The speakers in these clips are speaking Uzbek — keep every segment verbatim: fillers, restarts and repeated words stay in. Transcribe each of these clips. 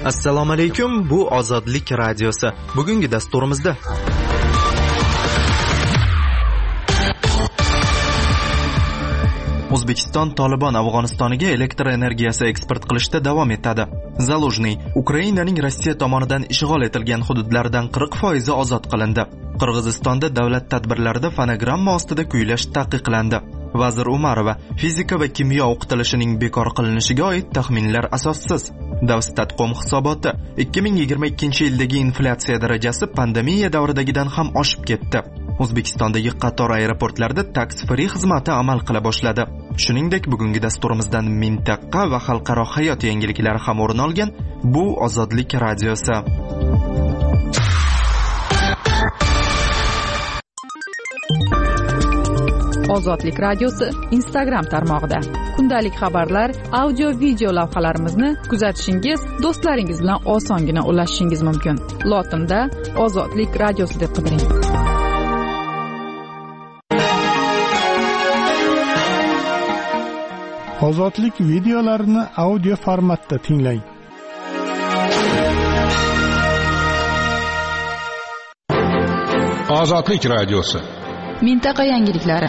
Assalomu alaykum, bu Ozodlik radiosi. Bugungi dasturimizda O'zbekiston Tolibon Afg'onistoniga elektr energiyasi eksport qilishda davom etadi. Zaluzhniy Ukrainaning Rossiya tomonidan ishg'ol etilgan hududlaridan qirq foizi ozod qilindi. Qirg'izistonda davlat tadbirlarida fonogramma ostida kuylash taqiqlandi. Vazir Umarova fizika va kimyo o'qitilishining bekor qilinishiga oid taxminlar asossiz. Davstatcom hisoboti ikki ming yigirma ikkinchi yildagi inflyatsiya darajasi pandemiya davridagidan ham oshib ketdi. O'zbekistondagi qator aeroportlarda taksi-free xizmati amal qila boshladi. Shuningdek, bugungi dasturimizdan mintaqa va xalqaro hayot yangiliklari ham o'rin olgan. Bu Ozodlik radiosi. Ozodlik radiosi Instagram tarmog'ida kundalik xabarlar, audio video lavhalarimizni kuzatishingiz, do'stlaringiz bilan osongina ulashishingiz mumkin. Lotinda Ozodlik radiosi deb qidiring. Ozodlik videolarini audio formatda tinglang. Ozodlik radiosi. Mintaqa yangiliklari.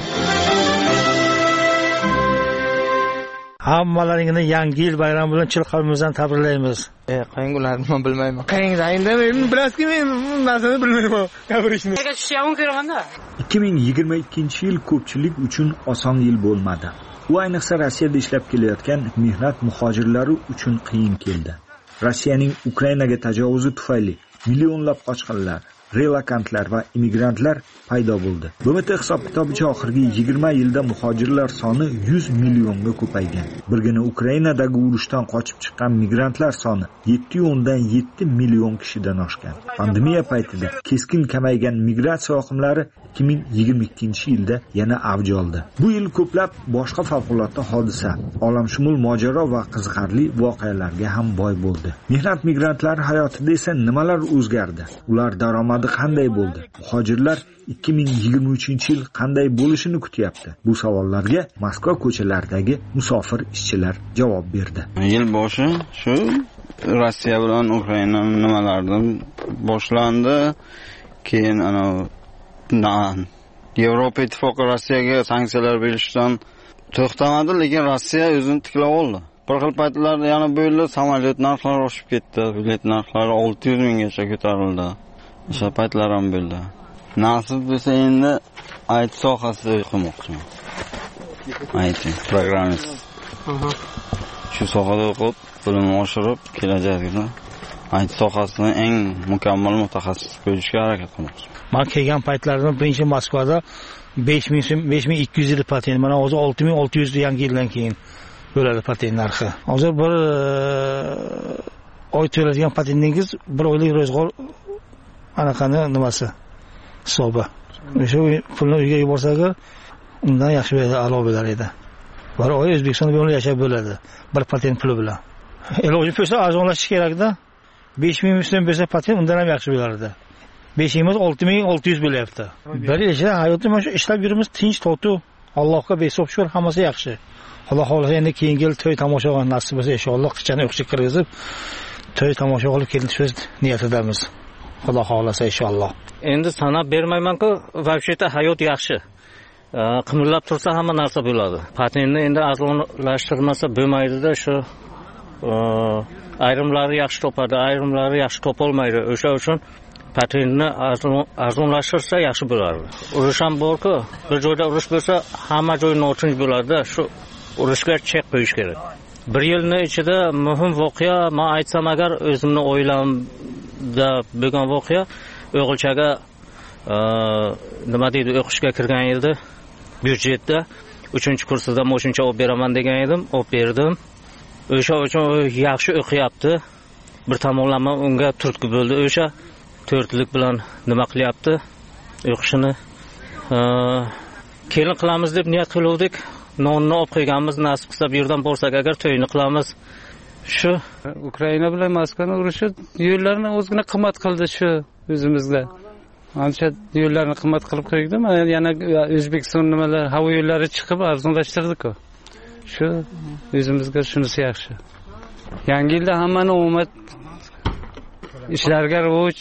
Hammalaringni yangi yil bayrami bilan chilqimizdan tabriklaymiz. E, qayingularni men bilmayman. Qayingizda men bilasizki men bu narsani bilmayman. Gapirishni. ikki ming yigirma ikkinchi yil ko'pchilik uchun oson yil bo'lmadi. U ayniqsa Rossiyada ishlab kelayotgan mehnat muhojirlari uchun qiyin keldi. Rossiyaning Ukrainaga tajovuzi tufayli millionlab qochqinlar, relokantlar va immigrantlar paydo bo'ldi. B M T hisob-kitobicha oxirgi yigirma yilda muhojirlar soni yuz millionga ko'paygan. Birgina Ukrainadagi urushdan qochib chiqqan migrantlar soni yetti o'ndan yetti million kishidan oshgan. Pandemiya paytida keskin kamaygan migratsiya oqimlari ikki ming yigirma ikkinchi yilda yana avj oldi. Bu yil ko'plab boshqa favqulodda hodisa, olamshumul mojaro va qiziqarli voqealarga ham boy bo'ldi. Mehnat migrantlari hayotida esa nimalar o'zgardi? Ular daromadi qanday bo'ldi? Muhojirlar ikki ming yigirma uchinchi yil qanday bo'lishini kutyapti? Bu savollarga Moskva ko'chalaridagi musofir ishchilar javob berdi. Yil boshi shu Rossiya bilan Ukraina nimalardan boshlandi. Keyin ana Yevropa ittifoqi Rossiyaga sanksiyalar berishdan to'xtamadi, lekin Rossiya o'zini tiklab oldi. Bir xil paytlarda yana bo'ldi, samolyot narxlari oshib ketdi. Bilet narxlari olti yuz minggacha ko'tarildi. O'sha paytlar ham bo'ldi. Nasib bo'lsa endi I T sohasida o'qimoqchiman. I T programmist. Shu sohada o'qib, bilim oshirib, kelajakda I T sohasini eng mukammal mutaxassis bo'lishga harakat qilmoqchiman. Men kelgan paytlarda birinchi Moskvada besh ming ikki yuz yil patent, mana hozir olti ming olti yuz yangi yildan keyin bo'ladi patent narxi. Hozir bir oy to'ladigan patentingiz bir oylik ro'zg'or anaqani nimasi hisobi. O'sha pulni uyga yuborsa agar undan yaxshi bo'ladi, a'lo bo'lar edi. Bir oy O'zbekistonda bo'lib yashab bo'ladi bir patent puli bilan. Iloji bo'lsa arzonlashish kerak-da. besh ming so'm bo'lsa patent undan ham yaxshi bo'lardi. besh ming emas olti ming olti yuz bo'lyapti. Bir yilcha hayotda mana shu ishlab yurimiz tinch, totuv. Allohga behisob shukr, hammasi yaxshi. Alloh xohlasa endi keyingi yil to'y tomosha qilib nasib bo'lsa inshaalloh qichani o'qishga kirgizib to'y tomosha qilib kelishimiz niyatidamiz. Xudo xohlasa inshaalloh. Endi sanab bermayman-ku, vaqtida hayot yaxshi. Qimillab tursa hamma narsa bo'ladi. Patentni endi arzonlashtirmasa bo'lmaydi-da, shu ayrimlari yaxshi topadi, ayrimlari yaxshi topolmaydi. O'sha uchun patentni arzonlashtirsa yaxshi bo'lardi. Urush ham bor-ku, bir joyda urush bo'lsa hamma joy notinch bo'ladi-da, shu urushga chek qo'yish kerak. Bir yilning ichida muhim voqea, men aytsam agar o'zimni o'ylamda bo'lgan voqea, o'g'ilchaga nima deydi, o'qishga kirgan edi. Byudjetda uchinchi kursida moshincha olib beraman degan edim, olib berdim. O'sha uchun yaxshi o'qiyapti. Bir tomonlama unga turtki bo'ldi. O'sha to'rtlik bilan nima qilyapti? O'qishini kelin qilamiz deb niyat qiluvdik. Nonni olib qo'yganmiz, nasib qilsa bu yerdan borsak agar to'yini qilamiz. Shu Ukraina bilan Moskvaning urushi yo'llarni o'zgina qimmat qildi shu o'zimizda. Ancha yo'llarni qimmat qilib qo'ydik. Yana O'zbekiston nimalar havo yo'llari chiqib arzonlashtirdik-ku. Shu o'zimizga shunisi yaxshi. Yangi yilda hammani omad ishlarga rivoj.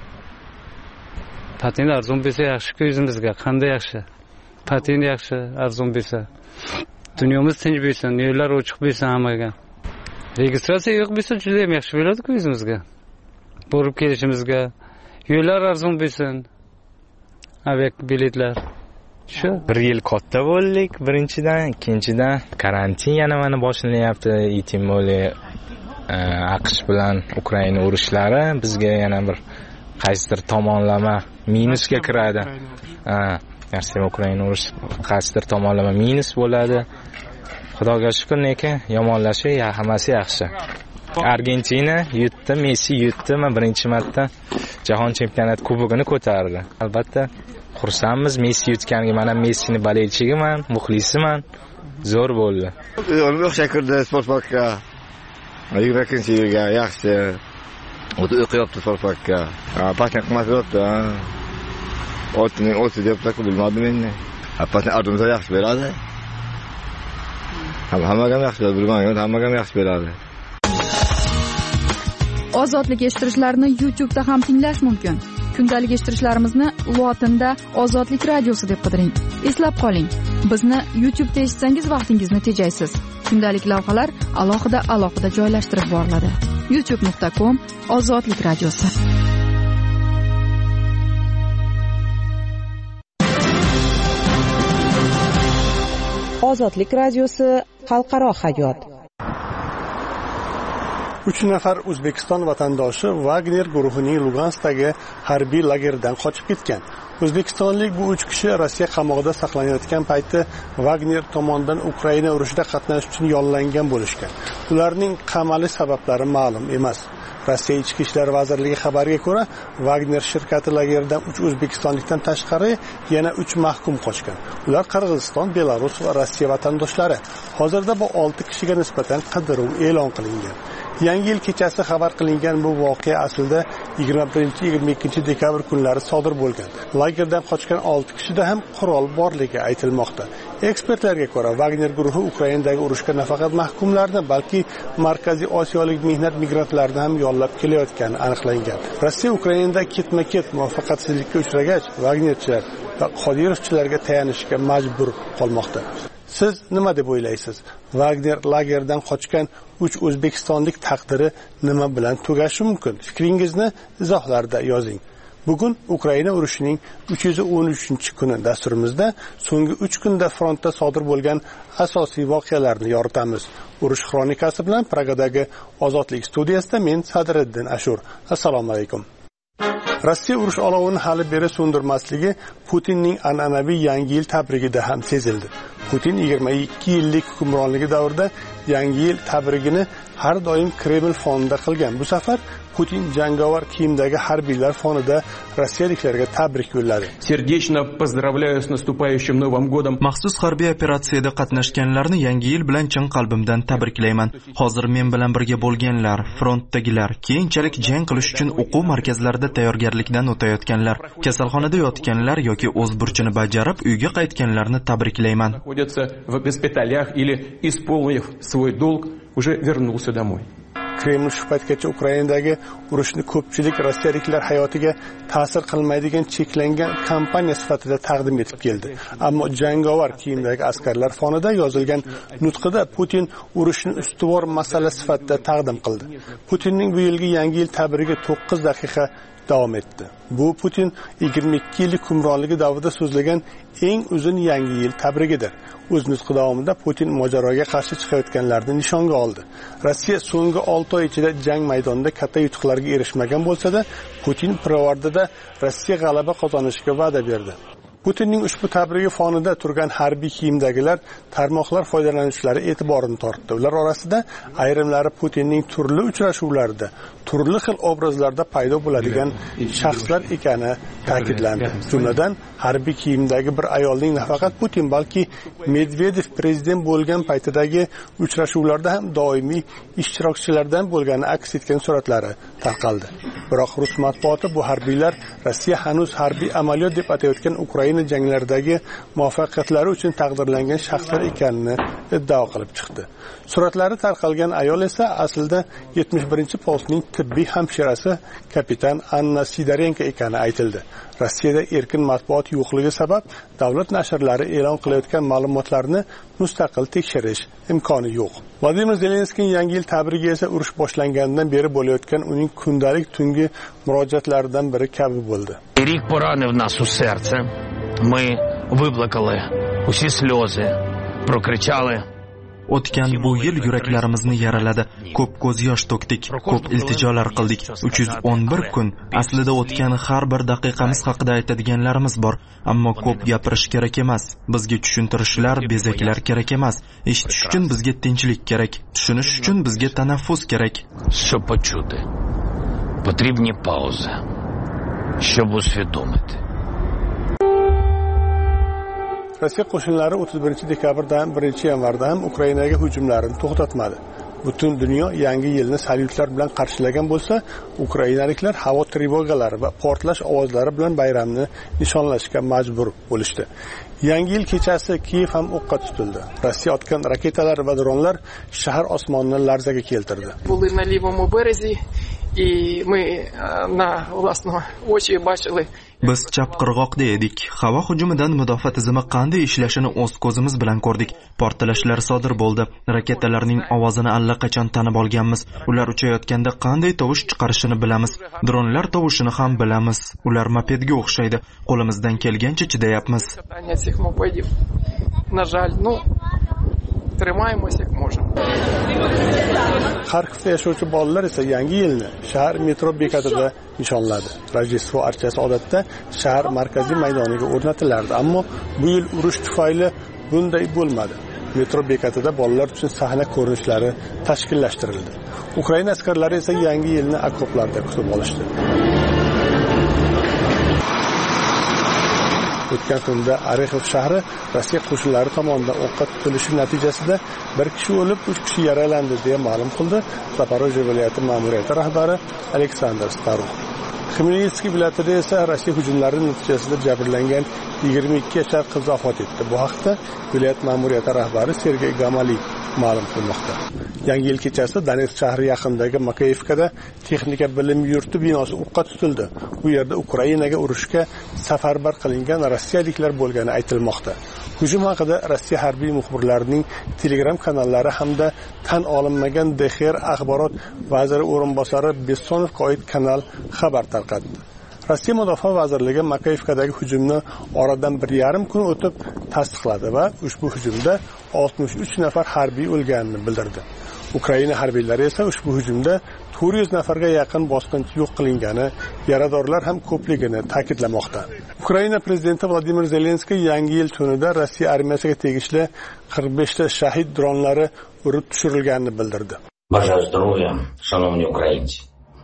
Patent arzon bo'lsa yaxshi ko'zimizga, qanday yaxshi. Patent yaxshi, arzon bo'lsa. Dunyomiz tinch bo'lsin, yo'llar ochiq bo'lsin hammaga. Registratsiya yo'q bo'lsa juda ham yaxshi bo'ladi ko'zimizga. Borib kelishimizga, yo'llar arzon bo'lsin. Avek biletlar. Shu bir yil katta bo'ldik, birinchidan, ikkinchidan karantin yana mana boshlanyapti. Itimoli AQSh bilan Ukraina urushlari bizga yana bir qaysidir tomonlama minusga kiradi. Ha, Rossiya Ukraina urushi qaysidir tomonlama minus bo'ladi. Xudoga shukr, lekin yomonlashish hammasi yaxshi. Argentina yutdi, Messi yutdi, men birinchi marta jahon chempionati kubogini ko'tardi. Albatta xursandmiz Messi yutganiga. Men ham Messini bolельchigiman, muxlisiman. Zo'r bo'ldi. Yo'lga o'xshakirdi sport parkka. yigirma ikkinchi yilga yaxshi. O'zi o'qiyapti sport parkka. Patent qilmas bo'libdi. O'tning o'ti deb bilmadim endi. Patent arzonda yaxshi beradi. Hammaga yaxshi beradi, bilmagan hammaga yaxshi beradi. Ozodlik eshittirishlarni YouTube da ham tinglash mumkin. Kundalik eshittirishlarimizni lotinda Ozodlik radiosi deb qidiring. Eslab qoling, bizni YouTube da eshitsangiz vaqtingizni tejaysiz. Kundalik lavhalar alohida alohida joylashtirib boriladi. youtube nuqta com Ozodlik radiosi. Ozodlik radiosi xalqaro hayot. uch nafar O'zbekiston vatandoshi Wagner guruhining Luganskdagi harbiy lagerdan qochib ketgan. O'zbekistonlik bu uch kishi Rossiya qamoqida saqlanayotgan payti Wagner tomonidan Ukraina urushida qatnashish uchun yollangan bo'lishgan. Ularning qamalish sabablari ma'lum emas. Rossiya Ichki ishlar vazirligi xabariga ko'ra, Wagner shirkati lagerdan uch o'zbekistonlikdan tashqari yana uch mahkum qochgan. Ular Qirg'iziston, Belarus va Rossiya vatandoshlari. Hozirda bu olti kishiga nisbatan qidiruv e'lon qilingan. Yangi yil kechasi xabar qilingan bu voqea aslida yigirma birinchi yigirma ikkinchi dekabr kunlari sodir bo'lgan. Lagerdan qochgan olti kishida ham qurol borligi aytilmoqda. Ekspertlarga ko'ra, Wagner guruhi Ukrainadagi urushga nafaqat mahkumlarni, balki Markaziy Osiyolik mehnat migrantlarini ham yollab kelayotgani aniqlangan. Rossiya Ukrainada ketma-ket muvaffaqiyatsizlikka uchragach, Wagnerchilar va Qodirovchilarga tayanishga majbur qolmoqda. Siz nima deb o'ylaysiz? Wagner lagerdan qochgan uch o'zbekistonlik taqdiri nima bilan tugashi mumkin? Fikringizni izohlarda yozing. Bugun Ukraina urushining uch yuz o'n uchinchi kuni dasturimizda so'nggi uch kunda frontda sodir bo'lgan asosiy voqealarni yoritamiz. Urush xronikasi bilan Pragadagi Ozodlik studiyasida men Sadriddin Ashur. Assalomu alaykum. Rossiya urush olovini hali beri so'ndirmasligi Putinning an'anaviy yangi yil tabrigida ham sezildi. Putin yigirma ikki yillik hukmronligi davrida yangi yil tabrigini har doim Kreml fonida qilgan. Bu safar Putin jangovar kiyimdagi harbiylar fonida rossiyaliklarga tabrik yo'lladi. Serdečno поздравляю с наступающим Новым годом. Maxsus harbiy operatsiyada qatnashganlarni yangi yil bilan chin qalbimdan tabriklayman. Hozir men bilan birga bo'lganlar, frontdagilar, keyinchalik jang qilish uchun o'quv markazlarida tayyorgarlikdan o'tayotganlar, kasalxonada yotganlar yoki o'z burchini bajarib uyga qaytganlarni tabriklayman. Находятся в госпиталях или исполнив свой долг уже вернулся домой. Kreml shu paytgacha Ukrainadagi urushni ko'pchilik rossiyaliklar hayotiga ta'sir qilmaydigan cheklangan kampaniya sifatida taqdim etib keldi. Ammo jangovar kiyimdagi askarlar fonida yozilgan nutqida Putin urushni ustuvor masala sifatida taqdim qildi. Putinning bu yilgi yangi yil tabrigi to'qqiz daqiqa davom etdi. Bu Putin yigirma ikki yillik hukmronligi davrida so'zlagan eng uzun yangi yil tabrigidir. O'z nutqi davomida Putin mojaroga qarshi chiqayotganlarni nishonga oldi. Rossiya so'nggi olti oy ichida jang maydonida katta yutuqlarga erishmagan bo'lsa-da, Putin Pirovardida Rossiya g'alaba qozonishiga va'da berdi. Putinning ushbu tabrigi fonida turgan harbiy kiyimdagilar tarmoqlar foydalanuvchilari e'tiborini tortdi. Ular orasida ayrimlari Putinning turli uchrashuvlarida, turli xil obrazlarda paydo bo'ladigan shaxslar ekani ta'kidlandi. Jumladan, harbiy kiyimdagi bir ayolning nafaqat Putin, balki Medvedev prezident bo'lgan paytidagi uchrashuvlarda ham doimiy ishtirokchilardan bo'lgani aks etgan suratlari tarqaldi. Biroq Rus matbuoti bu harbiylar Rossiya hanuz harbiy amaliyot deb atayotgan Ukraina Ukraina janglaridagi muvaffaqiyatlari uchun taqdirlangan shaxslar ekanini iddao qilib chiqdi. Suratlari tarqalgan ayol esa aslida yetmish birinchi postning tibbiy hamshirasi kapitan Anna Sidorenko ekani aytildi. Rossiyada erkin matbuot yo'qligi sabab davlat nashrlari e'lon qilayotgan ma'lumotlarni mustaqil tekshirish imkoni yo'q. Vladimir Zelenskiyning yangi yil tabrigi esa urush boshlanganidan beri bo'layotgan uning kundalik tungi murojaatlaridan biri kabi bo'ldi. Рік поранив нас у серце. Ми виплакали усі сльози, прокричали. O'tgan bu yil yuraklarimizni yaraladi. Ko'p ko'z yosh to'kdik, ko'p iltijolar qildik. uch yuz o'n bir kun. Aslida o'tgan har bir daqiqamiz haqida aytadiganlarimiz bor, ammo ko'p gapirish kerak emas. Bizga tushuntirishlar, bezaklar kerak emas. Eshitish uchun bizga tinchlik kerak. Tushunish uchun bizga tanaffus kerak. Щоб почути. Потрібні паузи, щоб усвідомити. Rossiya qo'shinlari o'ttiz birinchi dekabrdan birinchi yanvarda ham Ukrainaga hujumlarini to'xtatmadi. Butun dunyo yangi yilni salyutlar bilan qarshilagan bo'lsa, ukrainaliklar havo trevogalari va portlash ovozlari bilan bayramni nishonlashga majbur bo'lishdi. Yangi yil kechasi Kiyev ham o'qqa tutildi. Rossiya otgan raketalar va dronlar shahar osmonini larzaga keltirdi. Були на лівому березі, і ми на власні очі бачили. Biz chap qirg'oqda edik. Havo hujumidan mudofaa tizimi qanday ishlashini o'z ko'zimiz bilan ko'rdik. Portlashlar sodir bo'ldi. Raketalarning ovozini allaqachon tanib olganmiz. Ular uchayotganda qanday tovush chiqarishini bilamiz. Dronlar tovushini ham bilamiz. Ular mopedga o'xshaydi. Qo'limizdan kelgancha chidayapmiz. На жаль, ну trimаймos як можем. Xarkovda yashovchi bolalar esa yangi yilni shahar metro bekatida nishonladi. Rojdestvo archasi odatda shahar markaziy maydoniga o'rnatilardi, ammo bu yil urush tufayli bunday bo'lmadi. Metro bekatida bolalar uchun sahna ko'rinishlari tashkillashtirildi. Ukraina askarlari esa yangi yilni okoplarda kutib olishdi. O'tgan kunda Orexov shahri Rossiya qo'shinlari tomonidan o'qqa tutilishi natijasida bir kishi o'lib, uch kishi yaralandi deya ma'lum qildi Zaporojye viloyati ma'muriyati rahbari Aleksandr Staruk. Xmelnytskiy viloyatida esa Rossiya hujumlari natijasida jabrlangan yigirma ikki yashar qiz vafot etdi. Bu haqda viloyat ma'muriyati rahbari Sergey Gamaliy ma'lum qilmoqda. Yangi yil kechasi Donetsk shahri yaqinidagi Makeyevkada texnika bilim yurti binosi o'qqa tutildi. Bu yerda Ukrainaga urushga safarbar qilingan rossiyaliklar bo'lgani aytilmoqda. Hujum haqida Rossiya harbiy muxbirlarining Telegram kanallari hamda tan olinmagan D X R axborot vaziri o'rinbosari Bessonovga oid kanal xabar tarqatdi. Rossiya Mudofaa vazirligi Makeyevkadagi hujumni oradan bir yarim kun o'tib tasdiqladi va ushbu hujumda oltmish uch nafar harbiy o'lganini bildirdi. Ukraina harbiylari esa ushbu hujumda to'rt yuz nafarga yaqin bosqinchi yo'q qilingani, yaradorlar ham ko'pligini ta'kidlamoqda. Ukraina prezidenti Vladimir Zelenskiy yangi yil tunida Rossiya armiyasiga tegishli qirq besh ta shahid dronlari urib tushirilganini bildirdi. Бажаю здоров'я, шановні українці.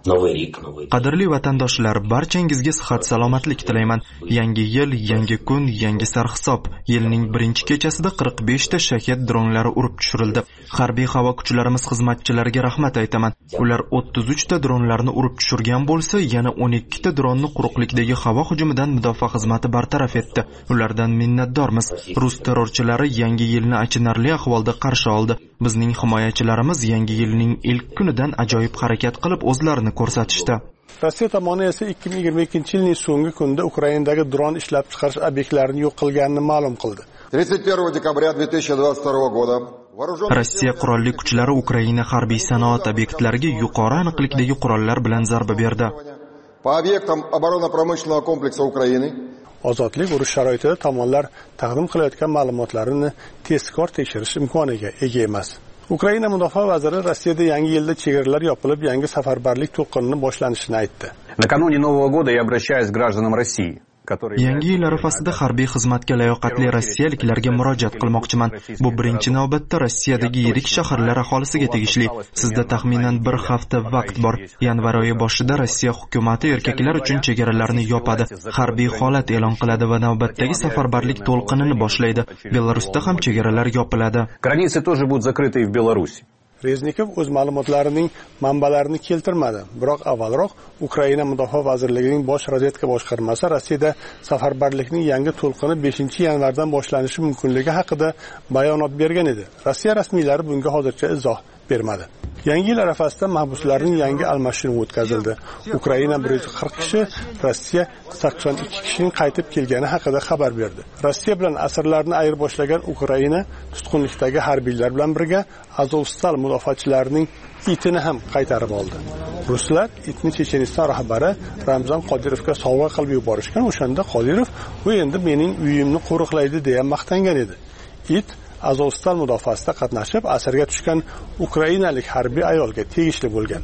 Qadrli vatandoshlar, barchangizga sihat salomatlik tilayman. Yangi yil, yangi kun, yangi sarhisob. Yilning birinchi kechasida qirq besh ta shahed dronlari urib tushirildi. Harbiy havo kuchlarimiz xizmatchilariga rahmat aytaman. Ular o'ttiz uch ta dronlarni urib tushirgan bo'lsa, yana o'n ikki ta dronni quruqlikdagi havo hujumidan mudofaa xizmati bartaraf etdi. Ulardan minnatdormiz. Rus terrorchilari yangi yilni achinarli ahvolda qarshi oldi. Bizning himoyachilarimiz yangi yilning ilk kunidan ajoyib harakat qilib o'zlarini ko'rsatishdi. Rossiya tomoni esa ikki ming yigirma ikkinchi yilning so'nggi kunida Ukrainadagi dron ishlab chiqarish obyektlarini yo'q qilganini ma'lum qildi. тридцать первого декабря две тысячи двадцать второго года Rossiya qurolli kuchlari Ukraina harbiy sanoat obyektlariga yuqori aniqlikdagi qurollar bilan zarba berdi. По объектам оборонно-промышленного комплекса Украины Ozodlik urush sharoitida tomonlar taqdim qilayotgan ma'lumotlarini tezkor tekshirish imkoniga ega emas. Ukraina mudofaa vaziri Rossiyada yangi yilda chegaralar yopilib, yangi safarbarlik to'lqinini boshlanishini aytdi. Накануне Нового года я обращаюсь к гражданам России. Yangi yil arafasida harbiy xizmatga layoqatli rossiyaliklarga murojaat qilmoqchiman. Bu birinchi navbatda Rossiyadagi yirik shaharlar aholisiga tegishli. Sizda taxminan bir hafta vaqt bor. Yanvar oyi boshida Rossiya hukumati erkaklar uchun chegaralarni yopadi, harbiy holat e'lon qiladi va navbatdagi safarbarlik to'lqinini boshlaydi. Belarusda ham chegaralar yopiladi. Границы тоже будут закрыты и в Беларуси. Reznikov o'z ma'lumotlarining manbalarini keltirmadi, biroq avvalroq Ukraina Mudofaa vazirligining bosh razvedka boshqarmasi Rossiyada safarbarlikning yangi to'lqini beshinchi yanvardan boshlanishi mumkinligi haqida bayonot bergan edi. Rossiya rasmiylari bunga hozircha izoh bermadi. Yangi yil arafasida mahbuslarning yangi almashinuvi o'tkazildi. Ukraina bir yuz qirq kishi, Rossiya sakson ikki kishining qaytib kelgani haqida xabar berdi. Rossiya bilan asirlarni ayirboshlagan Ukraina tutqunlikdagi harbiylar bilan birga Azovstal mudofaachilarining itini ham qaytarib oldi. Ruslar itni Checheniston rahbari Ramzan Qodirovga sovg'a qilib yuborishgan. O'shanda Qodirov "U endi mening uyimni qo'riqlaydi" deya maqtangan edi. It Azovstal mudofaasida qatnashib, asirga tushgan ukrainalik harbiy ayolga tegishli bo'lgan.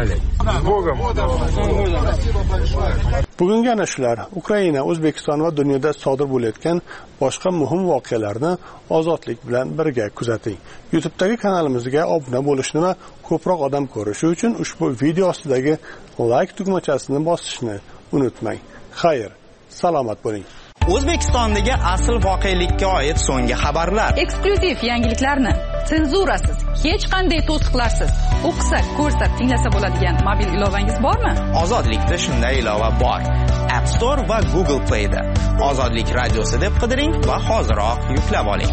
Bugungi ana shular Ukraina, O'zbekiston va dunyoda sodir bo'layotgan boshqa muhim voqealarni ozodlik bilan birga kuzating. YouTube'dagi kanalimizga obuna bo'lishni va ko'proq odam ko'rishi uchun ushbu video ostidagi like tugmachasini bosishni unutmang. Xayr, salomat bo'ling. O'zbekistondagi asl voqelikka oid so'nggi xabarlar. Eksklyuziv yangiliklarni senzurasiz, hech qanday to'siqlarsiz o'qisa, ko'rsa, tinglasa bo'ladigan mobil ilovangiz bormi? Ozodlikda shunday ilova bor. App Store va Google Play da. Ozodlik radiosi deb qidiring va hoziroq yuklab oling.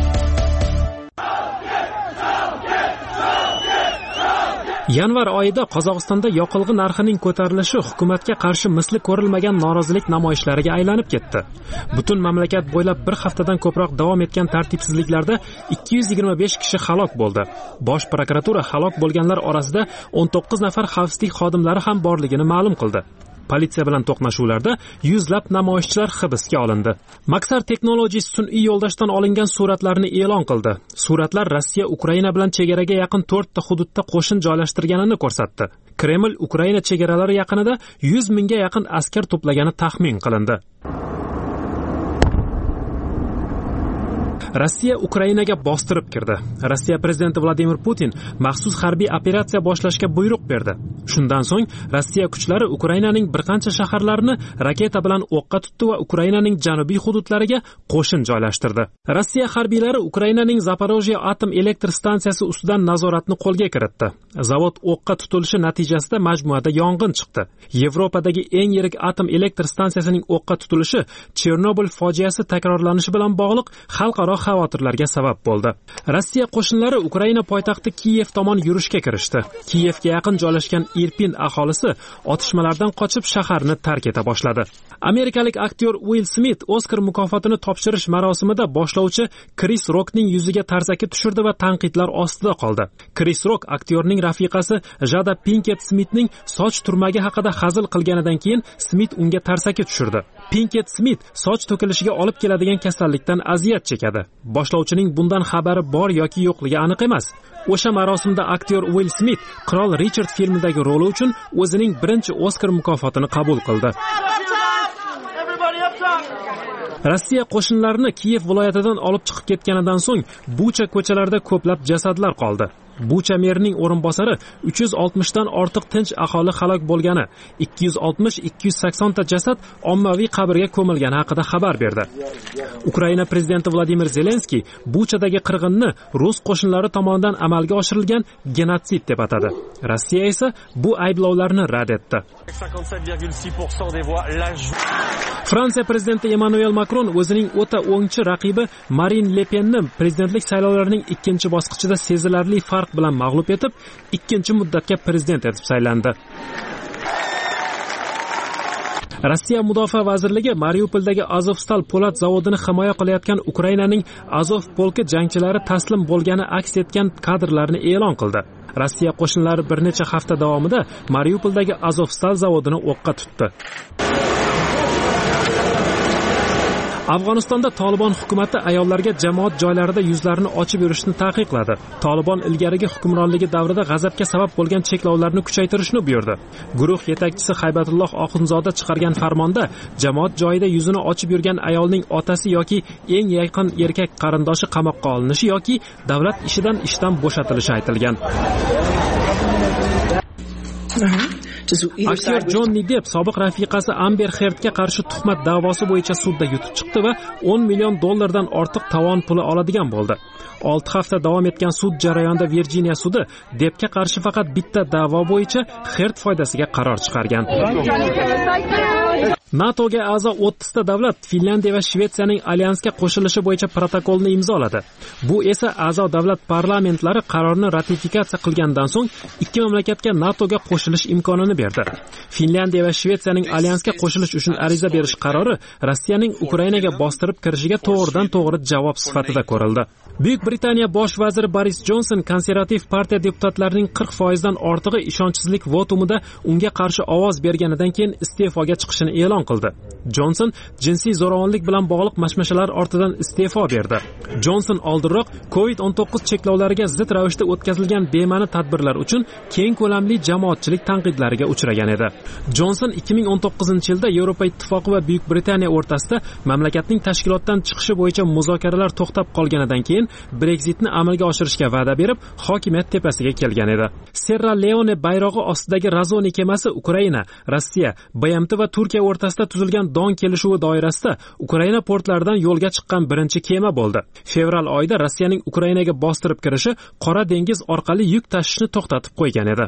Yanvar oyida Qozog'istonda yoqilg'i narxining ko'tarilishi hukumatga qarshi misli ko'rilmagan norozilik namoyishlariga aylanib ketdi. Butun mamlakat bo'ylab bir haftadan ko'proq davom etgan tartibsizliklarda ikki yuz yigirma besh kishi halok bo'ldi. Bosh prokuratura halok bo'lganlar orasida o'n to'qqiz nafar xavfsizlik xodimlari ham borligini ma'lum qildi. Politsiya bilan to'qnashuvlarda yuzlab namoyishchilar hibsga olindi. Maxar Technologies sun'iy yo'ldoshdan olingan suratlarni e'lon qildi. Suratlar Rossiya Ukraina bilan chegaraga yaqin to'rtta hududda qo'shin joylashtirganini ko'rsatdi. Kreml Ukraina chegaralari yaqinida yuz mingga yaqin askar to'plagani taxmin qilindi. Rossiya Ukrainaga bostirib kirdi. Rossiya prezidenti Vladimir Putin maxsus harbiy operatsiya boshlashga buyruq berdi. Shundan so'ng Rossiya kuchlari Ukrainaning bir qancha shaharlarini raketa bilan o'qqa tutdi va Ukrainaning janubiy hududlariga qo'shin joylashtirdi. Rossiya harbiylari Ukrainaning Zaporojye atom elektr stansiyasi ustidan nazoratni qo'lga kiritdi. Zavod o'qqa tutilishi natijasida majmuada yong'in chiqdi. Yevropadagi eng yirik atom elektr stansiyasining o'qqa tutilishi Chernobil fojiasi takrorlanishi bilan bog'liq xalqaro xavotirlarga sabab bo'ldi. Rossiya qo'shinlari Ukraina poytaxti Kiyev tomon yurishga kirishdi. Kiyevga yaqin joylashgan Irpin aholisi otishmalardan qochib shaharni tark eta boshladi. Amerikalik aktyor Will Smith Oscar mukofotini topshirish marosimida boshlovchi Chris Rockning yuziga tarsaki tushirdi va tanqidlar ostida qoldi. Chris Rock aktyorning rafiqasi Jada Pinkett Smithning soch turmagi haqida hazil qilganidan keyin Smith unga tarsaki tushirdi. Pinkett Smith soch to'kilishiga olib keladigan kasallikdan aziyat chekadi. Boshlovchining bundan xabari bor yoki yo'qligi aniq emas. O'sha marosimda aktyor Will Smith Qirol Richard filmidagi roli uchun o'zining birinchi Oscar mukofotini qabul qildi. Rossiya qo'shinlarini Kiyev viloyatidan olib chiqib ketganidan so'ng Bucha ko'chalarida ko'plab jasadlar qoldi. Bucha merining o'rinbosari uch yuz oltmish dan ortiq tinch aholi halok bo'lgani, ikki yuz oltmish ikki yuz sakson ta jasad ommaviy qabrga ko'milgani haqida xabar berdi. Ukraina prezidenti Vladimir Zelenskiy Buchadagi qirg'inni rus qo'shinlari tomonidan amalga oshirilgan genotsid deb atadi. Rossiya esa bu ayblovlarni rad etdi. Fransiya prezidenti Emmanuel Macron o'zining o'ta o'ngchi raqibi Marine Le Penni prezidentlik saylovlarining ikkinchi bosqichida sezilarli farq bilan mag'lub etib, ikkinchi muddatga prezident etib saylandi. Rossiya Mudofaa vazirligi Mariupoldagi Azovstal po'lat zavodini himoya qilayotgan Ukrainaning Azov polki jangchilari taslim bo'lgani aks etgan kadrlarni e'lon qildi. Rossiya qo'shinlari bir necha hafta davomida Mariupoldagi Azovstal zavodini o'qqa tutdi. Afg'onistonda Taliban hukumatı ayollarga jamoat joylarida yuzlarini ochib yurishni taqiqladi. Taliban ilgarigi hukmronligi davrida g'azabga sabab bo'lgan cheklovlarni kuchaytirishni buyurdi. Guruh yetakchisi Haybatulloh Oxunzoda chiqargan farmonda jamoat joyida yuzini ochib yurgan ayolning otasi yoki eng yaqin erkak qarindoshi qamoqqa olinishi yoki davlat ishidan ishdan bo'shatilishi aytilgan. Aktyor Jonni Depp sobiq rafiqasi Amber Heardga qarshi tuhmat da'vosi bo'yicha sudda yutib chiqdi va o'n million dollardan ortiq tovon puli oladigan bo'ldi. olti hafta davom etgan sud jarayonida Virjiniya sudi Deppga qarshi faqat bitta da'vo bo'yicha Heard foydasiga qaror chiqargan. NATOga a'zo o'ttizta davlat Finlandiya va Shvetsiyaning alyansga qo'shilishi bo'yicha protokolni imzoladi. Bu esa a'zo davlat parlamentlari qarorni ratifikatsiya qilgandan so'ng ikki mamlakatga NATOga qo'shilish imkonini berdi. Finlandiya va Shvetsiyaning alyansga qo'shilish uchun ariza berish qarori Rossiyaning Ukrainaga bostirib kirishiga to'g'ridan-to'g'ri javob sifatida ko'rildi. Buyuk Britaniya bosh vaziri Boris Jonson konservativ partiya deputatlarining qirq foizdan ortig'i ishonchsizlik votumida unga qarshi ovoz berganidan keyin iste'foga chiqishini e'lon qildi. Jonson jinsiy zo'ravonlik bilan bog'liq mashmashalar ortidan iste'fo berdi. Jonson oldinroq covid o'n to'qqiz cheklovlariga zid ravishda o'tkazilgan bema'ni tadbirlar uchun keng ko'lamli jamoatchilik tanqidlariga uchragan edi. Jonson ikki ming o'n to'qqizinchi yilda Yevropa Ittifoqi va Buyuk Britaniya o'rtasida mamlakatning tashkilotdan chiqishi bo'yicha muzokaralar to'xtab qolganidan keyin Brexitni amalga oshirishga va'da berib, hokimiyat tepasiga kelgan edi. Sierra Leone bayrog'i ostidagi Razoni kemasi Ukraina, Rossiya, B M T va Turkiya o'rtasida tuzilgan Don kelishuvi doirasida Ukraina portlaridan yo'lga chiqqan birinchi kema bo'ldi. Fevral oyida Rossiyaning Ukrainaga bostirib kirishi Qora dengiz orqali yuk tashishni to'xtatib qo'ygan edi.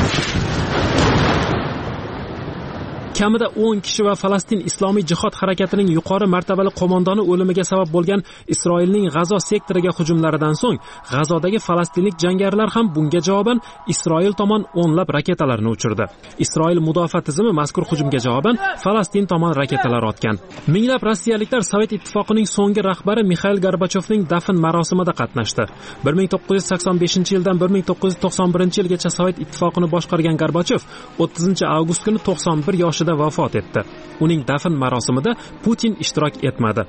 Kamida o'n kishi va Falastin Islomiy jihod harakatining yuqori martabali qo'mondoni o'limiga sabab bo'lgan Isroilning G'azo sektoriga hujumlaridan so'ng G'azodagi falastinlik jangarilar ham bunga javoban Isroil tomon o'nlab raketalarni uchirdi. Isroil mudofaa tizimi mazkur hujumga javoban Falastin tomon raketalar otgan. Minglab rossiyaliklar Sovet ittifoqining so'nggi rahbari Mixail Gorbachyovning dafn marosimida qatnashdi. bir ming to'qqiz yuz sakson beshinchi yildan bir ming to'qqiz yuz to'qson birinchi yilgacha Sovet ittifoqini boshqargan Gorbachyov o'ttizinchi avgust kuni to'qson bir yoshida vafot etdi. Uning dafn marosimida Putin ishtirok etmadi.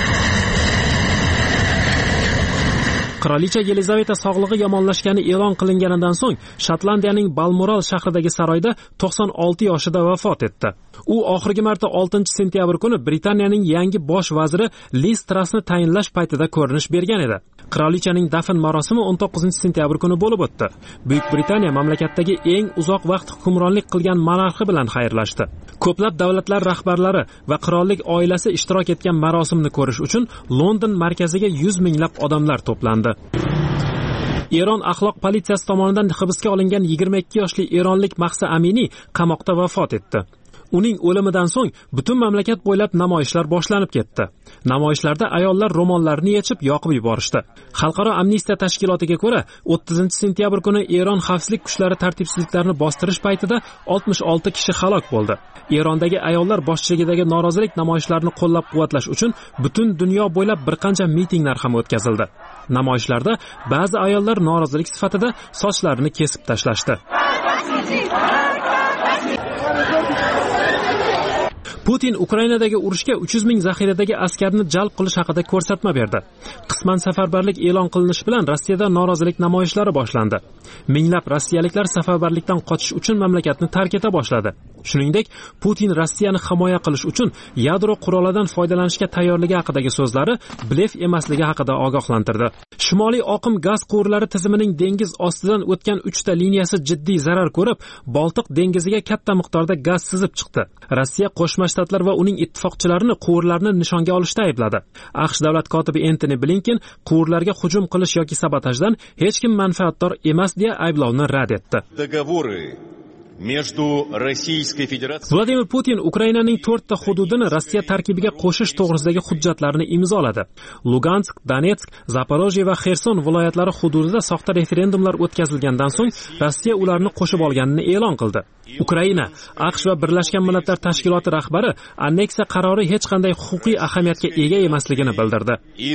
Qirolicha Yelizaveta sog'lig'i yomonlashgani e'lon qilinganidan so'ng Shotlandiyaning Balmoral shahridagi saroyda to'qson olti yoshida vafot etdi. U oxirgi marta oltinchi sentyabr kuni Britaniyaning yangi bosh vaziri Liz Trussni tayinlash paytida ko'rinish bergan edi. Qirolichaning dafn marosimi o'n to'qqizinchi sentyabr kuni bo'lib o'tdi. Buyuk Britaniya mamlakatdagi eng uzoq vaqt hukmronlik qilgan monarxi bilan xayrlashdi. Ko'plab davlatlar rahbarlari va qirollik oilasi ishtirok etgan marosimni ko'rish uchun London markaziga yuz minglab odamlar to'plandi. Eron axloq politsiyasi tomonidan hibsga olingan yigirma ikki yoshli eronlik Mahsa Amini qamoqda vafot etdi. Uning o'limidan so'ng butun mamlakat bo'ylab namoyishlar boshlanib ketdi. Namoyishlarda ayollar ro'mollarini yechib yoqib yuborishdi. Xalqaro amnistiya tashkilotiga ko'ra, o'ttizinchi sentyabr kuni Eron xavfsizlik kuchlari tartibsizliklarni bostirish paytida oltmish olti kishi halok bo'ldi. Erondagi ayollar boshchiligidagi norozilik namoyishlarini qo'llab-quvvatlash uchun butun dunyo bo'ylab bir qancha mitinglar ham o'tkazildi. Namoyishlarda ba'zi ayollar norozilik sifatida sochlarini kesib tashlashdi. Putin Ukrainadagi urushga uch yuz ming zaxiradagi askarni jalb qilish haqida ko'rsatma berdi. Qisman safarbarlik e'lon qilinishi bilan Rossiyada norozilik namoyishlari boshlandi. Minglab rossiyaliklar safarbarlikdan qochish uchun mamlakatni tark eta boshladi. Shuningdek, Putin Rossiyani himoya qilish uchun yadro qurolidan foydalanishga tayyorligi haqidagi so'zlari blef emasligi haqida ogohlantirdi. Shimoliy oqim gaz quvurlari tizimining dengiz ostidan o'tgan uchta liniyasi jiddiy zarar ko'rib, Boltiq dengiziga katta miqdorda gaz sizib chiqdi. Rossiya Qo'shma Shtatlar va uning ittifoqchilarini quvurlarni nishonga olishda aybladi. AQSh davlat kotibi Antony Blinken quvurlarga hujum qilish yoki sabotajdan hech kim manfaatdor emas deya ayblovni rad etdi. Vladimir Putin Ukrainaning to'rtta hududini Rossiya tarkibiga qo'shish to'g'risidagi hujjatlarni imzoladi. Lugansk, Donetsk, Zaporojye va Xerson viloyatlari hududida soxta referendumlar o'tkazilgandan so'ng Rossiya ularni qo'shib olganini e'lon qildi. Ukraina, AQSh va Birlashgan Millatlar Tashkiloti rahbari anneksiya qarori hech qanday huquqiy ahamiyatga ega emasligini bildirdi.